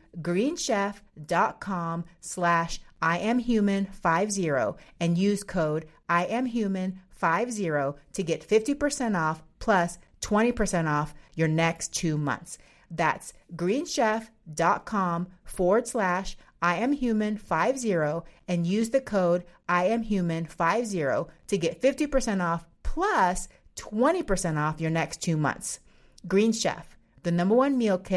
greenchef.com slash I am human fifty and use code I am human fifty to get fifty percent off plus twenty percent off your next two months. That's greenchef.com forward slash I am human fifty and use the code I am human fifty to get fifty percent off plus twenty percent off your next two months. Green Chef, the number one meal kit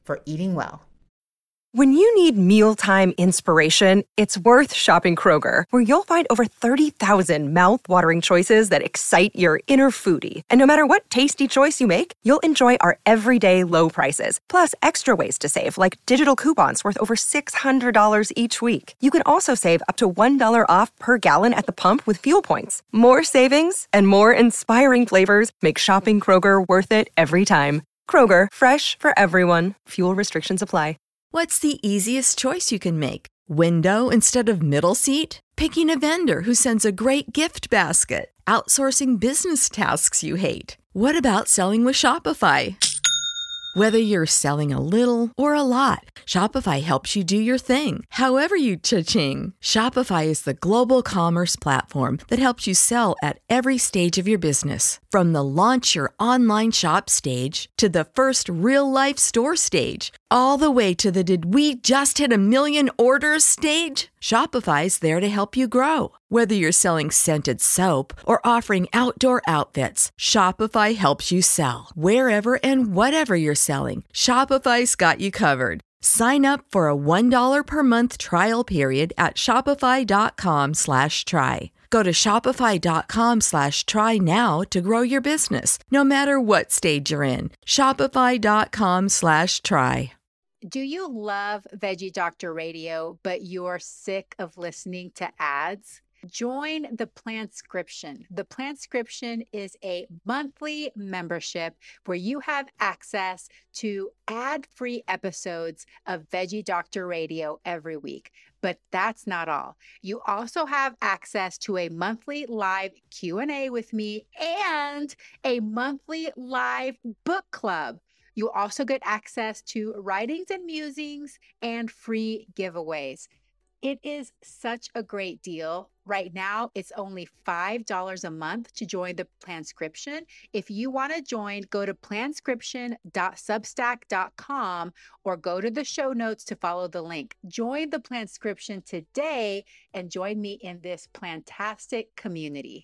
for eating well. When you need mealtime inspiration, it's worth shopping Kroger, where you'll find over thirty thousand mouth-watering choices that excite your inner foodie. And no matter what tasty choice you make, you'll enjoy our everyday low prices, plus extra ways to save, like digital coupons worth over six hundred dollars each week. You can also save up to one dollar off per gallon at the pump with fuel points. More savings and more inspiring flavors make shopping Kroger worth it every time. Kroger, fresh for everyone. Fuel restrictions apply. What's the easiest choice you can make? Window instead of middle seat? Picking a vendor who sends a great gift basket? Outsourcing business tasks you hate? What about selling with Shopify? Whether you're selling a little or a lot, Shopify helps you do your thing, however you cha-ching. Shopify is the global commerce platform that helps you sell at every stage of your business. From the launch your online shop stage to the first real-life store stage, all the way to the did we just hit a million orders stage. Shopify's there to help you grow. Whether you're selling scented soap or offering outdoor outfits, Shopify helps you sell. Wherever and whatever you're selling, Shopify's got you covered. Sign up for a one dollar per month trial period at shopify.com slash try. Go to shopify.com slash try now to grow your business, no matter what stage you're in. Shopify.com slash try. Do you love Veggie Doctor Radio, but you're sick of listening to ads? Join the Planscription. The Planscription is a monthly membership where you have access to ad-free episodes of Veggie Doctor Radio every week. But that's not all. You also have access to a monthly live Q and A with me and a monthly live book club. You also get access to writings and musings and free giveaways. It is such a great deal. Right now, it's only five dollars a month to join the Planscription. If you want to join, go to planscription dot substack dot com or go to the show notes to follow the link. Join the Planscription today and join me in this plantastic community.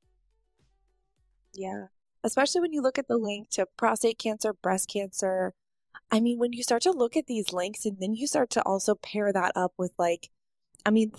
Yeah. Especially when you look at the link to prostate cancer, breast cancer. I mean, when you start to look at these links and then you start to also pair that up with like, I mean,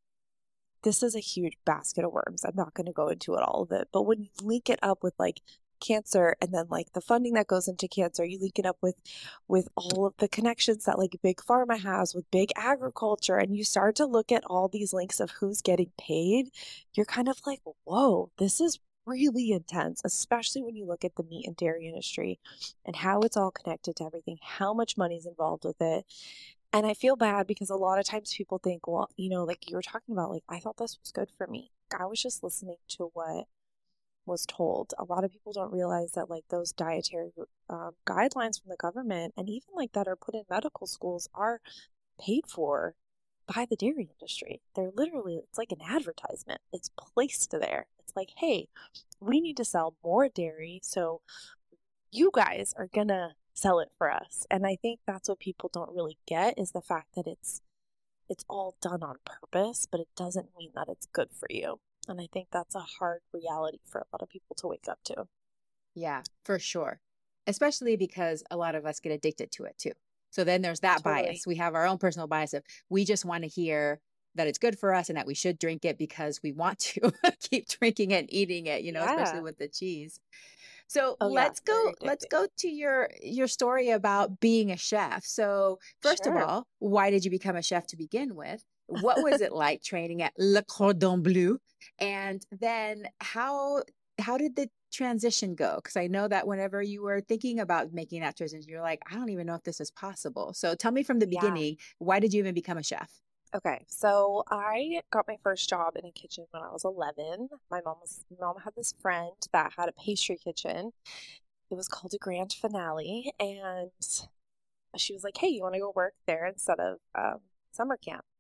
this is a huge basket of worms. I'm not going to go into it all of it, but when you link it up with like cancer and then like the funding that goes into cancer, you link it up with with all of the connections that like big pharma has with big agriculture, and you start to look at all these links of who's getting paid, you're kind of like, whoa, this is really intense, especially when you look at the meat and dairy industry and how it's all connected to everything, how much money is involved with it. And I feel bad because a lot of times people think, well, you know, like you were talking about, like, I thought this was good for me. I was just listening to what was told. A lot of people don't realize that like those dietary um, guidelines from the government and even like that are put in medical schools are paid for by the dairy industry. They're literally, it's like an advertisement. It's placed there. It's like, hey, we need to sell more dairy, so you guys are gonna sell it for us. And I think that's what people don't really get, is the fact that it's it's all done on purpose, but it doesn't mean that it's good for you. And I think that's a hard reality for a lot of people to wake up to. Yeah, for sure. Especially because a lot of us get addicted to it too. So then there's that Totally. bias. We have our own personal bias of we just want to hear that it's good for us and that we should drink it because we want to keep drinking it and eating it, you know, Yeah. especially with the cheese. So Oh, yeah, let's go very let's addicting. go to your your story about being a chef. So first Sure. of all, why did you become a chef to begin with? What was it like training at Le Cordon Bleu? And then how how did the transition go? Because I know that whenever you were thinking about making that transition, you're like, I don't even know if this is possible. So tell me from the Yeah. beginning, why did you even become a chef? Okay, so I got my first job in a kitchen when I was eleven. My mom was my mom had this friend that had a pastry kitchen. It was called a Grand Finale, and she was like, "Hey, you want to go work there instead of um, summer camp?" And I was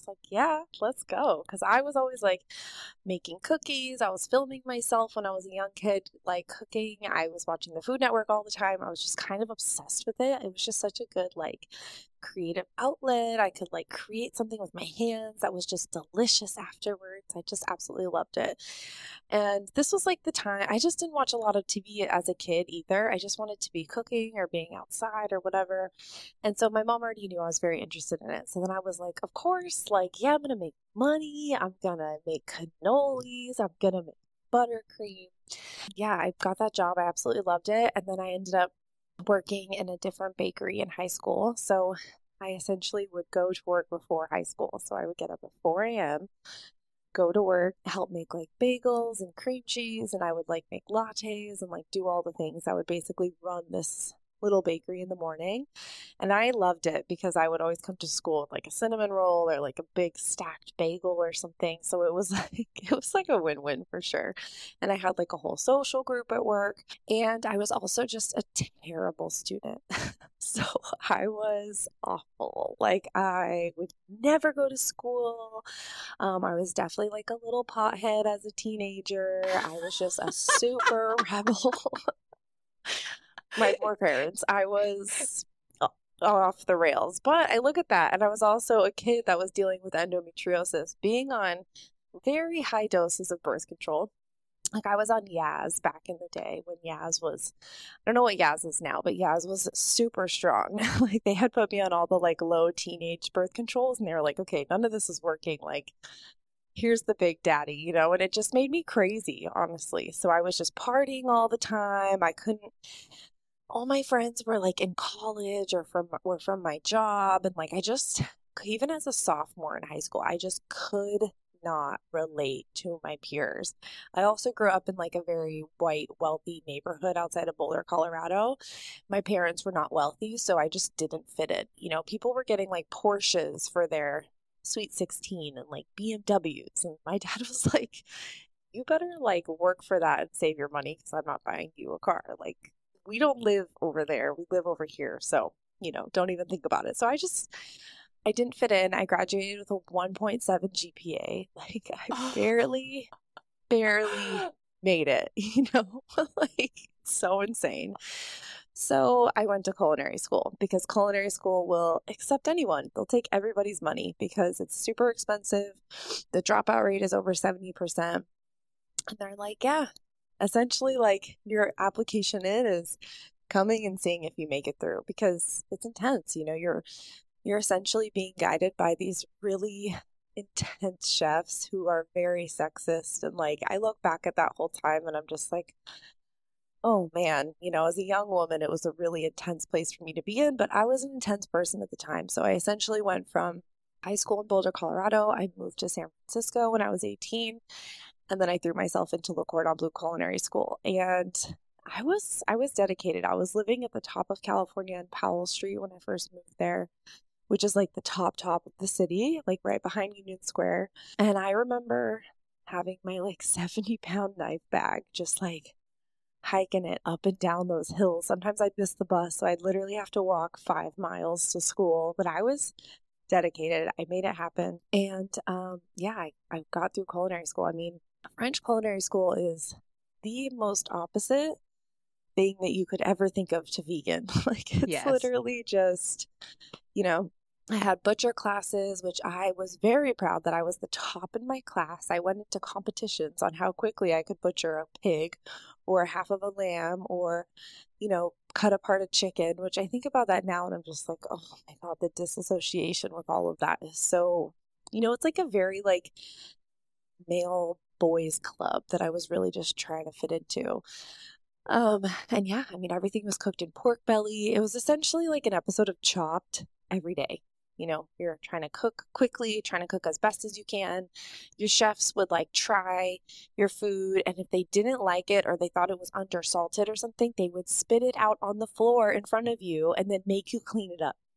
was like, yeah, let's go. Because I was always like making cookies. I was filming myself when I was a young kid, like cooking. I was watching the Food Network all the time. I was just kind of obsessed with it. It was just such a good, like, creative outlet. I could like create something with my hands that was just delicious afterwards. I just absolutely loved it. And this was like the time, I just didn't watch a lot of T V as a kid either. I just wanted to be cooking or being outside or whatever. And so my mom already knew I was very interested in it. So then I was like, of course, like, yeah, I'm going to make money. I'm going to make cannolis. I'm going to make buttercream. Yeah, I got that job. I absolutely loved it. And then I ended up working in a different bakery in high school. So I essentially would go to work before high school. So I would get up at four a.m., go to work, help make like bagels and cream cheese, and I would like make lattes and like do all the things. I would basically run this little bakery in the morning. And I loved it because I would always come to school with like a cinnamon roll or like a big stacked bagel or something. So it was like, it was like a win-win for sure. And I had like a whole social group at work. And I was also just a terrible student. So I was awful. Like I would never go to school. Um, I was definitely like a little pothead as a teenager. I was just a super rebel. My poor parents. I was off the rails. But I look at that, and I was also a kid that was dealing with endometriosis, being on very high doses of birth control. Like I was on Yaz back in the day when Yaz was, I don't know what Yaz is now, but Yaz was super strong. Like they had put me on all the like low teenage birth controls, and they were like, okay, none of this is working. Like, here's the big daddy, you know, and it just made me crazy, honestly. So I was just partying all the time. I couldn't, all my friends were like in college or from were from my job, and like I just, even as a sophomore in high school, I just could not relate to my peers. I also grew up in like a very white, wealthy neighborhood outside of Boulder, Colorado. My parents were not wealthy, so I just didn't fit it. You know, people were getting like Porsches for their Sweet sixteen and like B M Ws, and my dad was like, you better like work for that and save your money because I'm not buying you a car. Like, we don't live over there, we live over here, so you know, don't even think about it. So I just I didn't fit in. I graduated with a one point seven G P A. Like I barely barely made it, you know. Like it's so insane. So I went to culinary school because culinary school will accept anyone. They'll take everybody's money because it's super expensive. The dropout rate is over seventy percent. And they're like, yeah, essentially like your application in is coming and seeing if you make it through because it's intense. You know, you're you're essentially being guided by these really intense chefs who are very sexist. And like, I look back at that whole time and I'm just like, oh man, you know, as a young woman, it was a really intense place for me to be in, but I was an intense person at the time. So I essentially went from high school in Boulder, Colorado. I moved to San Francisco when I was eighteen, and then I threw myself into Le Cordon Bleu Culinary School. And I was, I was dedicated. I was living at the top of California on Powell Street when I first moved there, which is like the top, top of the city, like right behind Union Square. And I remember having my like seventy pound knife bag, just like hiking it up and down those hills. Sometimes I'd miss the bus, so I'd literally have to walk five miles to school. But I was dedicated. I made it happen. And um, yeah, I, I got through culinary school. I mean, French culinary school is the most opposite thing that you could ever think of to vegan. Like it's Yes. literally just, you know, I had butcher classes, which I was very proud that I was the top in my class. I went into competitions on how quickly I could butcher a pig or half of a lamb or, you know, cut apart a chicken, which I think about that now and I'm just like, oh my God, the disassociation with all of that is so, you know, it's like a very like male boys club that I was really just trying to fit into. Um, and yeah, I mean, everything was cooked in pork belly. It was essentially like an episode of Chopped every day. You know, you're trying to cook quickly, trying to cook as best as you can. Your chefs would like try your food, and if they didn't like it or they thought it was undersalted or something, they would spit it out on the floor in front of you and then make you clean it up.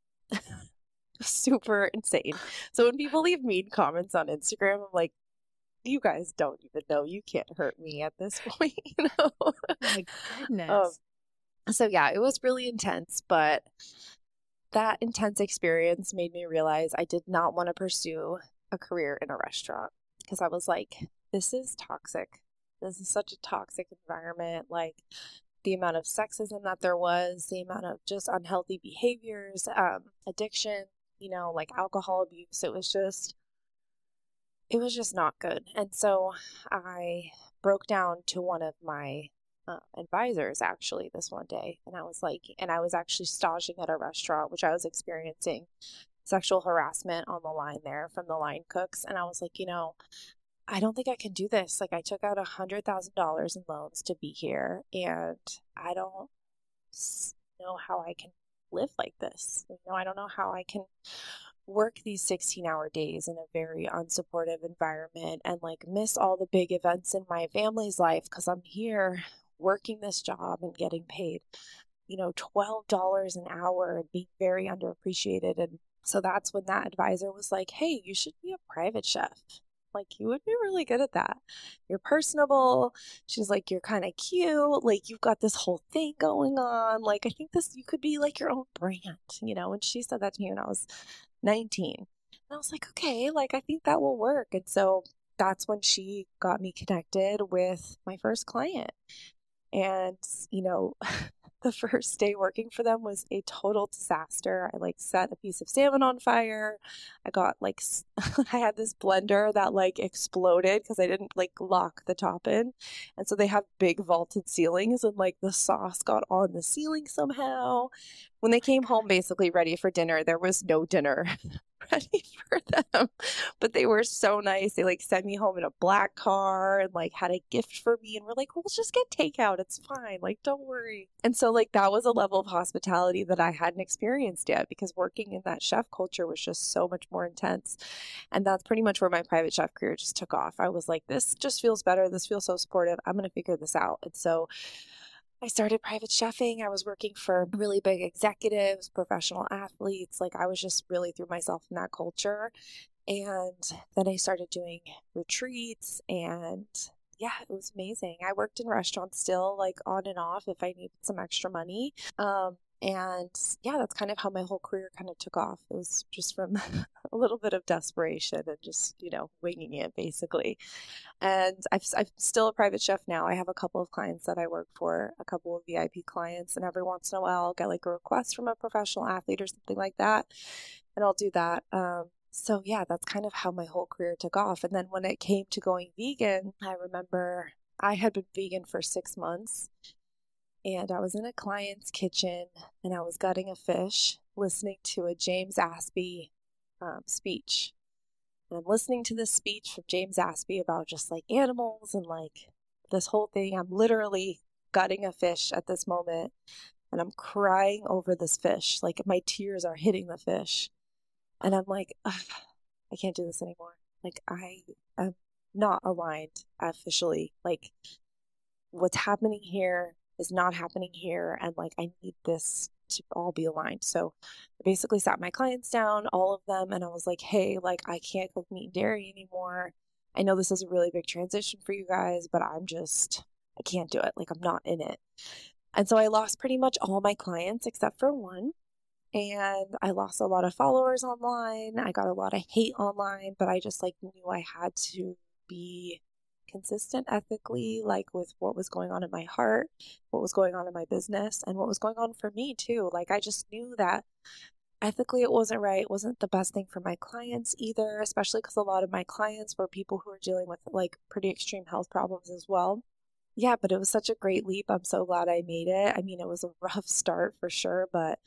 Super insane. So when people leave mean comments on Instagram, I'm like, you guys don't even know. You can't hurt me at this point, you know? Oh my goodness. Um, so yeah, it was really intense, but that intense experience made me realize I did not want to pursue a career in a restaurant because I was like, this is toxic. This is such a toxic environment. Like the amount of sexism that there was, the amount of just unhealthy behaviors, um, addiction, you know, like alcohol abuse. It was just, it was just not good. And so I broke down to one of my uh, advisors actually this one day. And I was like, and I was actually staging at a restaurant, which I was experiencing sexual harassment on the line there from the line cooks. And I was like, you know, I don't think I can do this. Like I took out a hundred thousand dollars in loans to be here, and I don't know how I can live like this. You know, I don't know how I can work these sixteen hour days in a very unsupportive environment and like miss all the big events in my family's life because I'm here working this job and getting paid, you know, twelve dollars an hour and being very underappreciated. And so that's when that advisor was like, hey, you should be a private chef. Like, you would be really good at that. You're personable. She's like, you're kind of cute. Like, you've got this whole thing going on. Like, I think this, you could be like your own brand, you know? And she said that to me when I was nineteen. And I was like, okay, like, I think that will work. And so that's when she got me connected with my first client. And, you know, the first day working for them was a total disaster. I like set a piece of salmon on fire. I got like, I had this blender that like exploded because I didn't like lock the top in. And so they have big vaulted ceilings and like the sauce got on the ceiling somehow. When they came home basically ready for dinner, there was no dinner ready for them, but they were so nice. They like sent me home in a black car and like had a gift for me and we're like, well, let's just get takeout. It's fine. Like, don't worry. And so like that was a level of hospitality that I hadn't experienced yet because working in that chef culture was just so much more intense. And that's pretty much where my private chef career just took off. I was like, this just feels better. This feels so supportive. I'm going to figure this out. And so I started private chefing. I was working for really big executives, professional athletes. Like I was just really threw myself in that culture. And then I started doing retreats and yeah, it was amazing. I worked in restaurants still like on and off if I needed some extra money. Um, and yeah, that's kind of how my whole career kind of took off. It was just from a little bit of desperation and just, you know, winging it basically. And I've, I'm still a private chef now. I have a couple of clients that I work for, a couple of V I P clients, and every once in a while I'll get like a request from a professional athlete or something like that, and I'll do that. Um, so yeah, that's kind of how my whole career took off. And then when it came to going vegan, I remember I had been vegan for six months, and I was in a client's kitchen, and I was gutting a fish, listening to a James Aspey um, speech. And I'm listening to this speech from James Aspey about just like animals and like this whole thing. I'm literally gutting a fish at this moment and I'm crying over this fish. Like my tears are hitting the fish. And I'm like, I can't do this anymore. Like I am not aligned officially. Like what's happening here is not happening here. And like, I need this to all be aligned. So I basically sat my clients down, all of them, and I was like, hey, like I can't cook meat and dairy anymore. I know this is a really big transition for you guys, but I'm just, I can't do it. Like I'm not in it. And so I lost pretty much all my clients except for one. And I lost a lot of followers online. I got a lot of hate online, but I just like knew I had to be consistent ethically, like with what was going on in my heart, what was going on in my business, and what was going on for me too. Like I just knew that ethically it wasn't right. It wasn't the best thing for my clients either, especially because a lot of my clients were people who were dealing with like pretty extreme health problems as well. Yeah, but it was such a great leap. I'm so glad I made it. I mean, it was a rough start for sure, but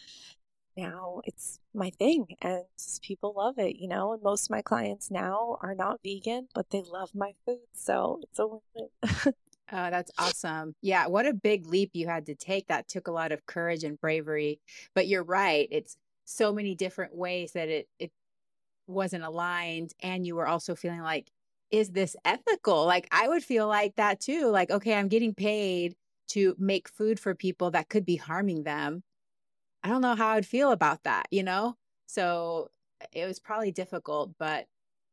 now it's my thing and people love it, you know, and most of my clients now are not vegan, but they love my food. So it's a win-win. Oh, that's awesome. Yeah. What a big leap you had to take. That took a lot of courage and bravery, but you're right. It's so many different ways that it, it wasn't aligned. And you were also feeling like, is this ethical? Like I would feel like that too. Like, okay, I'm getting paid to make food for people that could be harming them. I don't know how I'd feel about that, you know? So it was probably difficult, but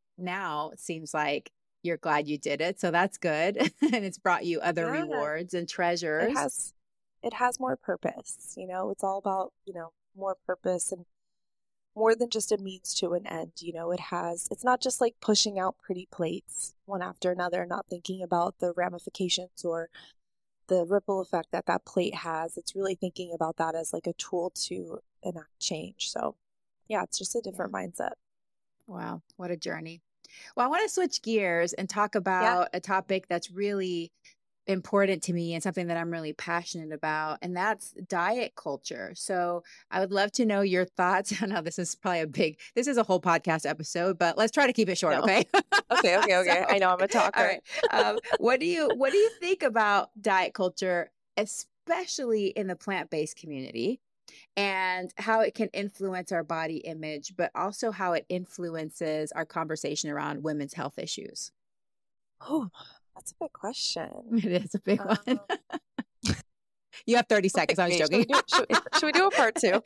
now it seems like you're glad you did it. So that's good. And it's brought you other Yeah, rewards and treasures. it has, it has more purpose, you know, it's all about, you know, more purpose and more than just a means to an end. You know, it has, it's not just like pushing out pretty plates one after another, not thinking about the ramifications or the ripple effect that that plate has. It's really thinking about that as like a tool to enact change. So yeah, it's just a different Yeah. mindset. Wow, what a journey. Well, I want to switch gears and talk Yeah. about a topic that's really important to me and something that I'm really passionate about, and that's diet culture. So I would love to know your thoughts. I know this is probably a big, this is a whole podcast episode, but let's try to keep it short, No. okay? Okay, okay, okay. So, I know I'm a all talker. right. Um, what do you what do you think about diet culture, especially in the plant-based community, and how it can influence our body image, but also how it influences our conversation around women's health issues? Oh, that's a big question. It is a big one. Um, You have thirty okay, seconds. I was okay. Should we joking. do should, we- should we do a part two?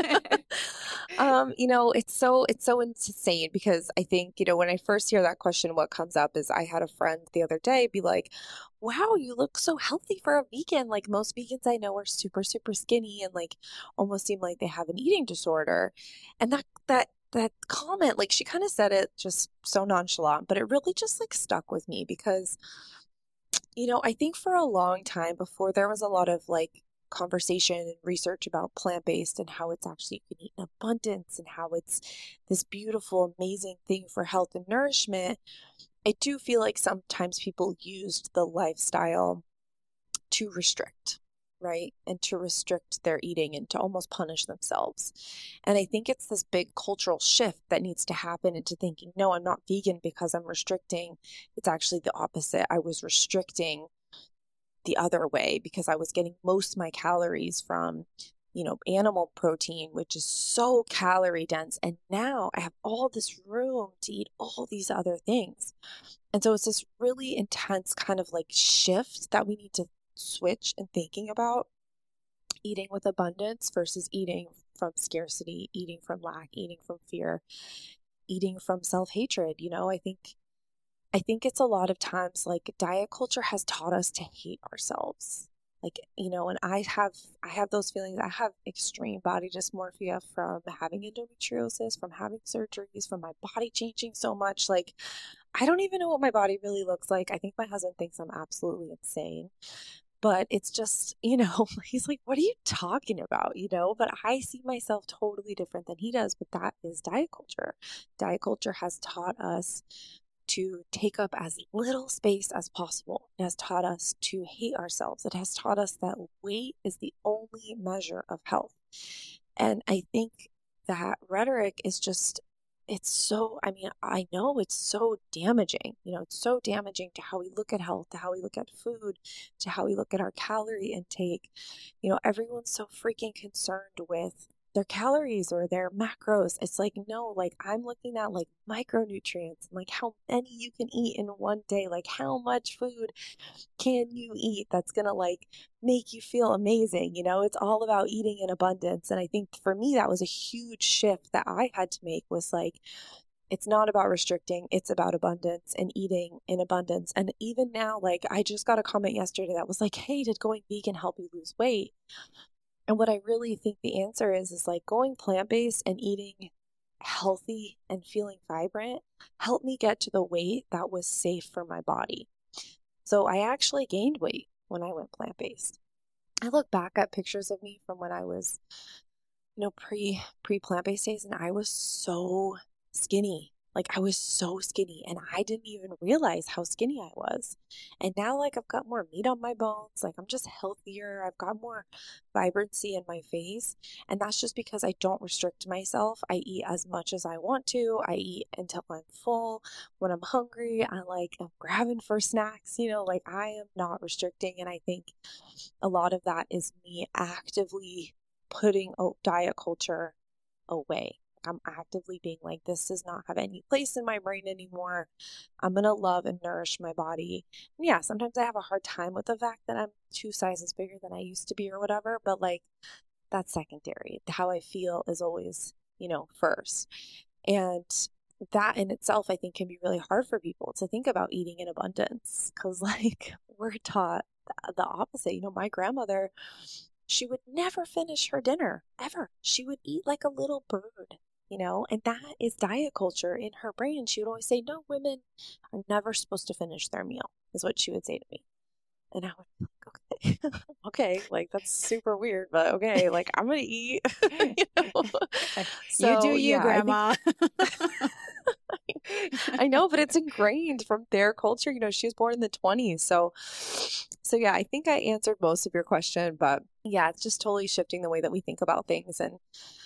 Um, you know, it's so it's so insane because I think, you know, when I first hear that question, what comes up is I had a friend the other day be like, "Wow, you look so healthy for a vegan. Like most vegans I know are super, super skinny and like almost seem like they have an eating disorder." And that that that comment, like she kind of said it just so nonchalant, but it really just like stuck with me because, you know, I think for a long time before there was a lot of like conversation and research about plant-based and how it's actually you can eat in abundance and how it's this beautiful, amazing thing for health and nourishment, I do feel like sometimes people used the lifestyle to restrict, right? And to restrict their eating and to almost punish themselves. And I think it's this big cultural shift that needs to happen into thinking, no, I'm not vegan because I'm restricting. It's actually the opposite. I was restricting the other way because I was getting most of my calories from, you know, animal protein, which is so calorie dense. And now I have all this room to eat all these other things. And so it's this really intense kind of like shift that we need to switch in thinking about eating with abundance versus eating from scarcity, eating from lack, eating from fear, eating from self-hatred. You know, I think I think it's a lot of times like diet culture has taught us to hate ourselves. Like, you know, and I have I have those feelings. I have extreme body dysmorphia from having endometriosis, from having surgeries, from my body changing so much. Like, I don't even know what my body really looks like. I think my husband thinks I'm absolutely insane. But it's just, you know, he's like, "What are you talking about?" You know, but I see myself totally different than he does. But that is diet culture. Diet culture has taught us to take up as little space as possible. It has taught us to hate ourselves. It has taught us that weight is the only measure of health. And I think that rhetoric is just, it's so, I mean, I know it's so damaging. You know, it's so damaging to how we look at health, to how we look at food, to how we look at our calorie intake. You know, everyone's so freaking concerned with their calories or their macros. It's like, no, like I'm looking at like micronutrients, like how many you can eat in one day, like how much food can you eat that's going to like make you feel amazing. You know, it's all about eating in abundance. And I think for me, that was a huge shift that I had to make was like, it's not about restricting, it's about abundance and eating in abundance. And even now, like I just got a comment yesterday that was like, "Hey, did going vegan help you lose weight?" And what I really think the answer is, is like going plant-based and eating healthy and feeling vibrant helped me get to the weight that was safe for my body. So I actually gained weight when I went plant-based. I look back at pictures of me from when I was, you know, pre, pre plant-based days, and I was so skinny. Like I was so skinny and I didn't even realize how skinny I was. And now like I've got more meat on my bones, like I'm just healthier. I've got more vibrancy in my face. And that's just because I don't restrict myself. I eat as much as I want to. I eat until I'm full. When I'm hungry, I like I'm grabbing for snacks, you know, like I am not restricting. And I think a lot of that is me actively putting oh, diet culture away. I'm actively being like, this does not have any place in my brain anymore. I'm going to love and nourish my body. And yeah, sometimes I have a hard time with the fact that I'm two sizes bigger than I used to be or whatever, but like that's secondary. How I feel is always, you know, first. And that in itself, I think can be really hard for people to think about eating in abundance because like we're taught the opposite. You know, my grandmother, she would never finish her dinner ever. She would eat like a little bird. you know, and that is diet culture in her brain. She would always say, no, women are never supposed to finish their meal, is what she would say to me. And I would be like, okay, okay, like that's super weird, but okay, like I'm gonna eat, you know. So, you do you, yeah, Grandma. I, think, I know, but it's ingrained from their culture. You know, she was born in the twenties, so so yeah, I think I answered most of your question, but yeah, it's just totally shifting the way that we think about things. And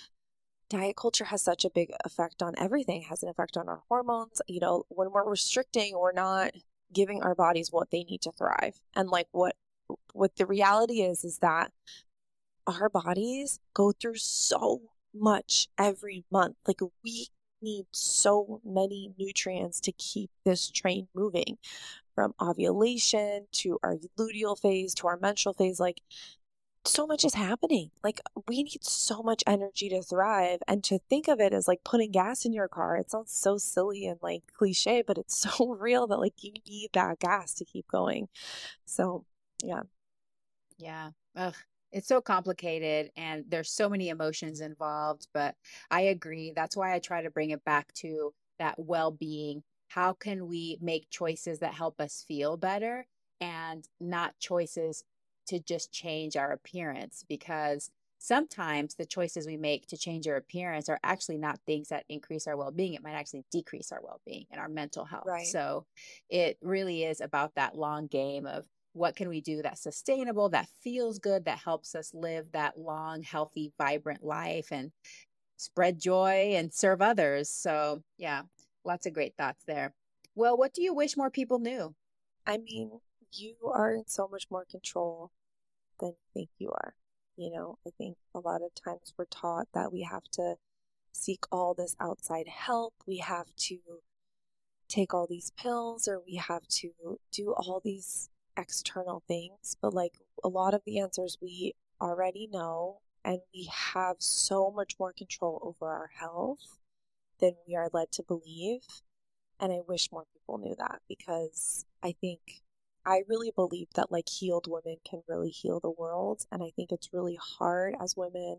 diet culture has such a big effect on everything. It has an effect on our hormones. You know, when we're restricting, we're not giving our bodies what they need to thrive. And like what what the reality is is that our bodies go through so much every month. Like we need so many nutrients to keep this train moving, from ovulation to our luteal phase to our menstrual phase. Like so much is happening. Like we need so much energy to thrive, and to think of it as like putting gas in your car. It sounds so silly and like cliche, but it's so real that like you need that gas to keep going. So yeah. Yeah. Ugh. It's so complicated and there's so many emotions involved, but I agree. That's why I try to bring it back to that well-being. How can we make choices that help us feel better and not choices to just change our appearance? Because sometimes the choices we make to change our appearance are actually not things that increase our well-being. It might actually decrease our well-being and our mental health. Right. So it really is about that long game of what can we do that's sustainable, that feels good, that helps us live that long, healthy, vibrant life and spread joy and serve others. So yeah, lots of great thoughts there. Well, what do you wish more people knew? I mean, you are in so much more control than you think you are. You know, I think a lot of times we're taught that we have to seek all this outside help. We have to take all these pills, or we have to do all these external things. But like a lot of the answers we already know, and we have so much more control over our health than we are led to believe. And I wish more people knew that, because I think I really believe that like healed women can really heal the world. And I think it's really hard as women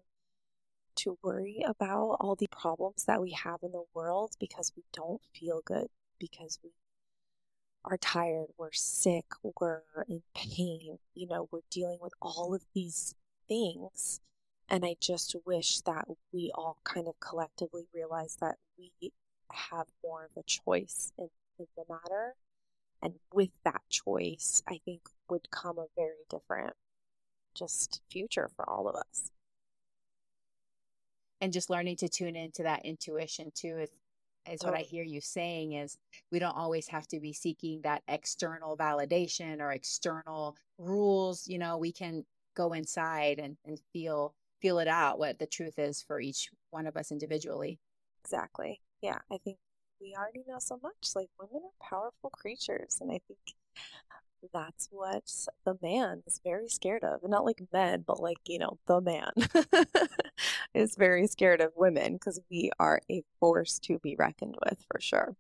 to worry about all the problems that we have in the world because we don't feel good, because we are tired, we're sick, we're in pain, you know, we're dealing with all of these things. And I just wish that we all kind of collectively realize that we have more of a choice in, in the matter. And with that choice, I think would come a very different just future for all of us. And just learning to tune into that intuition too is, is what I hear you saying is we don't always have to be seeking that external validation or external rules. You know, we can go inside and, and feel feel it out, what the truth is for each one of us individually. Exactly. Yeah, I think we already know so much. Like women are powerful creatures, and I think that's what the man is very scared of. And not like men, but like, you know, the man is very scared of women because we are a force to be reckoned with for sure.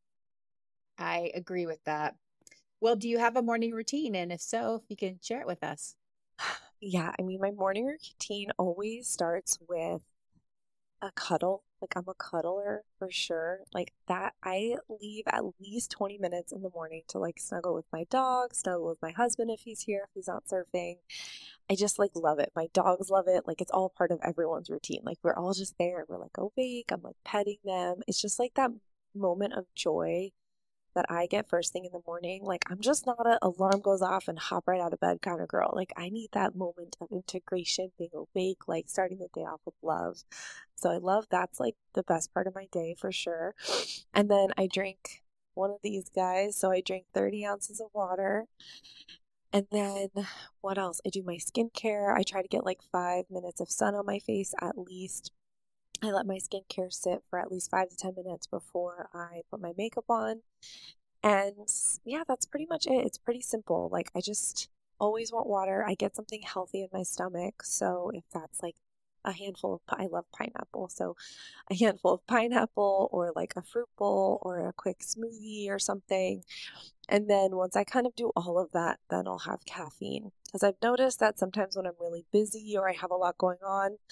I agree with that. Well, do you have a morning routine? And if so, if you can share it with us. Yeah, I mean, my morning routine always starts with a cuddle. Like I'm a cuddler for sure. Like that, I leave at least twenty minutes in the morning to like snuggle with my dog, snuggle with my husband if he's here, if he's out surfing. I just like love it. My dogs love it. Like it's all part of everyone's routine. Like we're all just there. We're like awake. I'm like petting them. It's just like that moment of joy that I get first thing in the morning. Like I'm just not a alarm goes off and hop right out of bed kind of girl. Like I need that moment of integration, being awake, like starting the day off with love. So I love that's like the best part of my day for sure. And then I drink one of these guys. So I drink thirty ounces of water. And then what else? I do my skincare. I try to get like five minutes of sun on my face at least. I let my skincare sit for at least five to ten minutes before I put my makeup on. And yeah, that's pretty much it. It's pretty simple. Like I just always want water. I get something healthy in my stomach. So if that's like a handful of, I love pineapple. So a handful of pineapple or like a fruit bowl or a quick smoothie or something. And then once I kind of do all of that, then I'll have caffeine. Because I've noticed that sometimes when I'm really busy or I have a lot going on,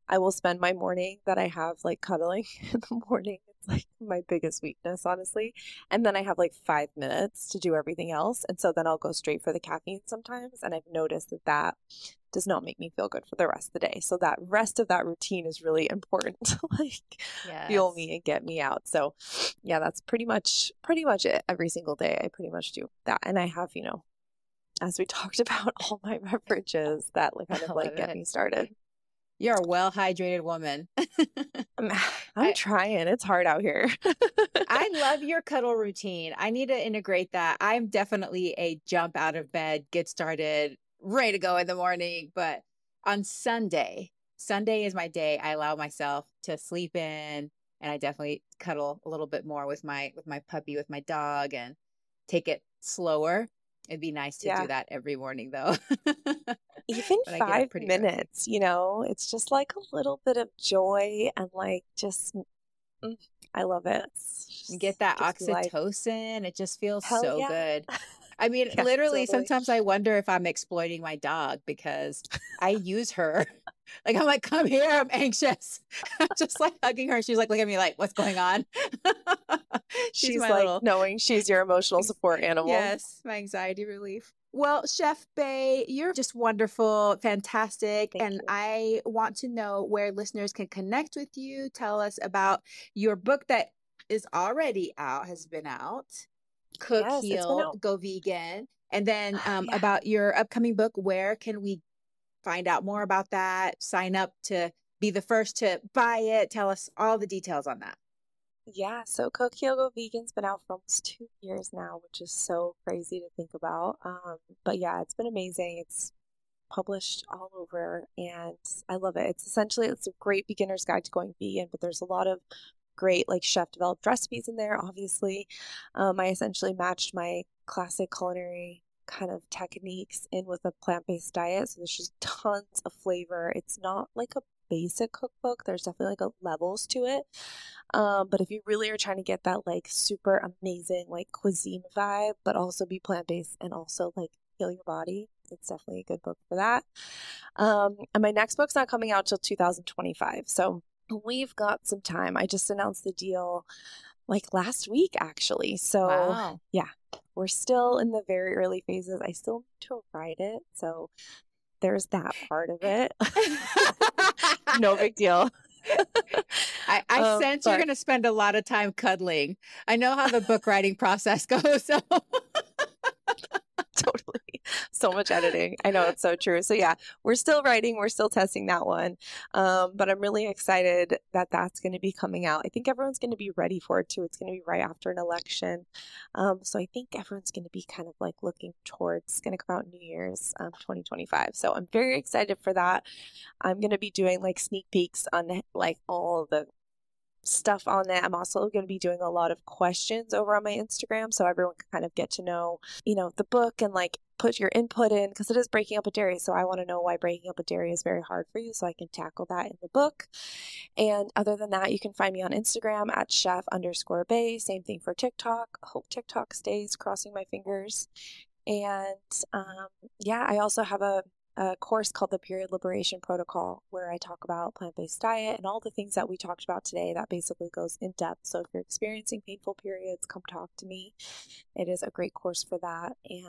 I will spend my morning that I have like cuddling in the morning. It's like my biggest weakness, honestly. And then I have like five minutes to do everything else. And so then I'll go straight for the caffeine sometimes. And I've noticed that that does not make me feel good for the rest of the day. So that rest of that routine is really important to like Yes. fuel me and get me out. So yeah, that's pretty much pretty much it. Every single day I pretty much do that. And I have, you know, as we talked about, all my beverages that like kind I of like love get it. me started. You're a well-hydrated woman. I'm, I'm I, trying. It's hard out here. I love your cuddle routine. I need to integrate that. I'm definitely a jump out of bed, get started, ready to go in the morning. But on Sunday, Sunday is my day. I allow myself to sleep in, and I definitely cuddle a little bit more with my with my puppy, with my dog, and take it slower. It'd be nice to Yeah. do that every morning, though. Even But I get up five pretty early. minutes, you know, it's just like a little bit of joy and like just, mm, I love it. It's You just get that gives me life. oxytocin. It just feels Hell so yeah. good. I mean, Yeah, literally, totally. sometimes I wonder if I'm exploiting my dog because I use her. Like, I'm like, come here, I'm anxious. I'm just like hugging her. She's like, look at me like, what's going on? She's She's my like little, knowing she's your emotional ex- support animal. yes, my anxiety relief. Well, Chef Bay, you're just wonderful, fantastic. Thank And you. I want to know where listeners can connect with you. Tell us about your book that is already out, has been out. Cook, Yes, it's been Heal, out. Go Vegan. And then um, Yeah. about your upcoming book, where can we find out more about that? Sign up to be the first to buy it. Tell us all the details on that. Yeah, so Cook Heal Go Vegan's been out for almost two years now, which is so crazy to think about. Um, but yeah, it's been amazing. It's published all over and I love it. It's essentially it's a great beginner's guide to going vegan, but there's a lot of great like chef developed recipes in there, obviously. Um, I essentially matched my classic culinary kind of techniques in with a plant-based diet. So there's just tons of flavor. It's not like a basic cookbook. There's definitely like a levels to it. Um, but if you really are trying to get that like super amazing like cuisine vibe, but also be plant-based and also like heal your body, it's definitely a good book for that. Um, and my next book's not coming out till two thousand twenty-five. So we've got some time. I just announced the deal like last week, actually. So Wow. yeah, we're still in the very early phases. I still need to write it. So there's that part of it. No big deal. I, I Um, sense you're but going to spend a lot of time cuddling. I know how the book writing process goes. So totally. So much editing. I know, it's so true. So yeah, we're still writing. We're still testing that one. Um, but I'm really excited that that's going to be coming out. I think everyone's going to be ready for it too. It's going to be right after an election. Um, so I think everyone's going to be kind of like looking towards, going to come out New Year's um, twenty twenty-five. So I'm very excited for that. I'm going to be doing like sneak peeks on like all the stuff on that. I'm also going to be doing a lot of questions over on my Instagram so everyone can kind of get to know, you know, the book and like put your input in because it is breaking up a dairy. So I want to know why breaking up a dairy is very hard for you so I can tackle that in the book. And other than that, you can find me on Instagram at chef underscore bay. Same thing for TikTok. I hope TikTok stays, crossing my fingers. And um, yeah, I also have a a course called the Period Liberation Protocol, where I talk about plant-based diet and all the things that we talked about today. That basically goes in depth. So if you're experiencing painful periods, come talk to me. It is a great course for that. And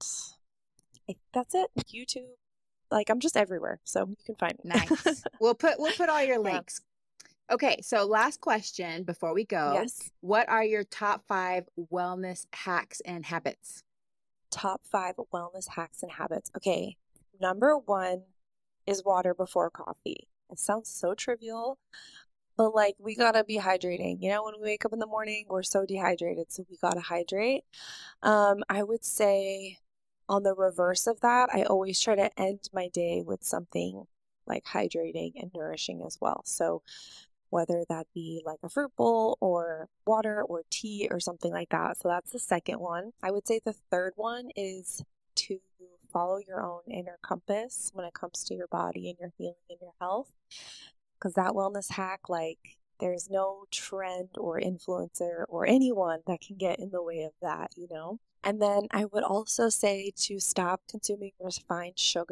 I think that's it. YouTube, like I'm just everywhere, so you can find me. nice. We'll put we'll put all your Yeah. links. Okay, so last question before we go. Yes. What are your top five wellness hacks and habits? Top five wellness hacks and habits. Okay. Number one is water before coffee. It sounds so trivial, but like we gotta be hydrating. You know, when we wake up in the morning, we're so dehydrated, so we gotta hydrate. Um, I would say on the reverse of that, I always try to end my day with something like hydrating and nourishing as well. So whether that be like a fruit bowl or water or tea or something like that. So that's the second one. I would say the third one is to follow your own inner compass when it comes to your body and your healing and your health. Because that wellness hack, like, there's no trend or influencer or anyone that can get in the way of that, you know? And then I would also say to stop consuming refined sugar.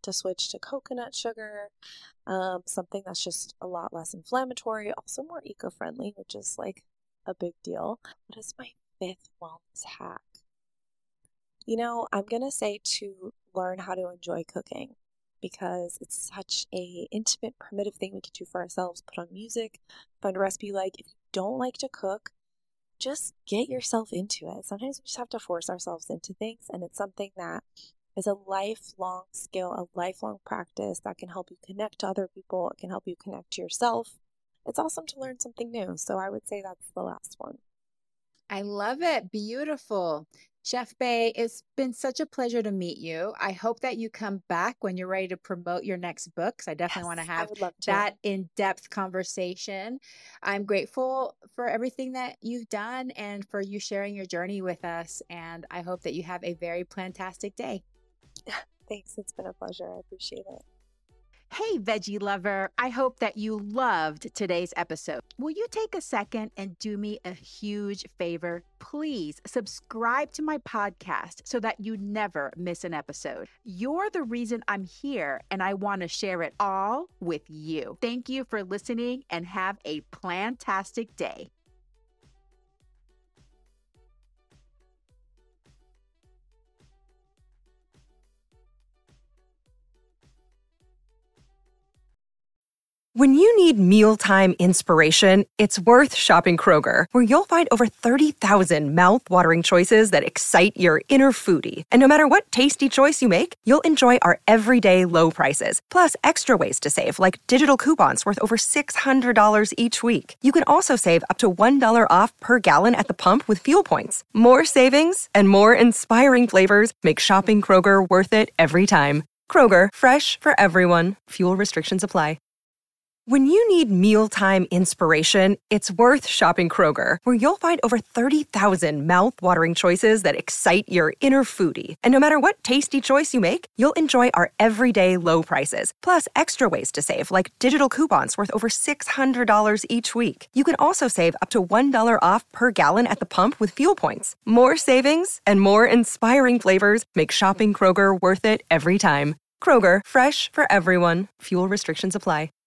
to switch to coconut sugar, um, something that's just a lot less inflammatory, also more eco-friendly, which is like a big deal. What is my fifth wellness hack? You know, I'm going to say to learn how to enjoy cooking, because it's such a intimate, primitive thing we can do for ourselves. Put on music, find a recipe you like. If you don't like to cook, just get yourself into it. Sometimes we just have to force ourselves into things, and it's something that is a lifelong skill, a lifelong practice that can help you connect to other people. It can help you connect to yourself. It's awesome to learn something new. So I would say that's the last one. I love it. Beautiful. Chef Bae, it's been such a pleasure to meet you. I hope that you come back when you're ready to promote your next book, because I definitely Yes, want to I have would love to. that in-depth conversation. I'm grateful for everything that you've done and for you sharing your journey with us. And I hope that you have a very plantastic day. Thanks. It's been a pleasure. I appreciate it. Hey, veggie lover, I hope that you loved today's episode. Will you take a second and do me a huge favor? Please subscribe to my podcast so that you never miss an episode. You're the reason I'm here, and I want to share it all with you. Thank you for listening, and have a plantastic day. When you need mealtime inspiration, it's worth shopping Kroger, where you'll find over thirty thousand mouth-watering choices that excite your inner foodie. And no matter what tasty choice you make, you'll enjoy our everyday low prices, plus extra ways to save, like digital coupons worth over six hundred dollars each week. You can also save up to one dollar off per gallon at the pump with fuel points. More savings and more inspiring flavors make shopping Kroger worth it every time. Kroger, fresh for everyone. Fuel restrictions apply. When you need mealtime inspiration, it's worth shopping Kroger, where you'll find over thirty thousand mouth-watering choices that excite your inner foodie. And no matter what tasty choice you make, you'll enjoy our everyday low prices, plus extra ways to save, like digital coupons worth over six hundred dollars each week. You can also save up to one dollar off per gallon at the pump with fuel points. More savings and more inspiring flavors make shopping Kroger worth it every time. Kroger, fresh for everyone. Fuel restrictions apply.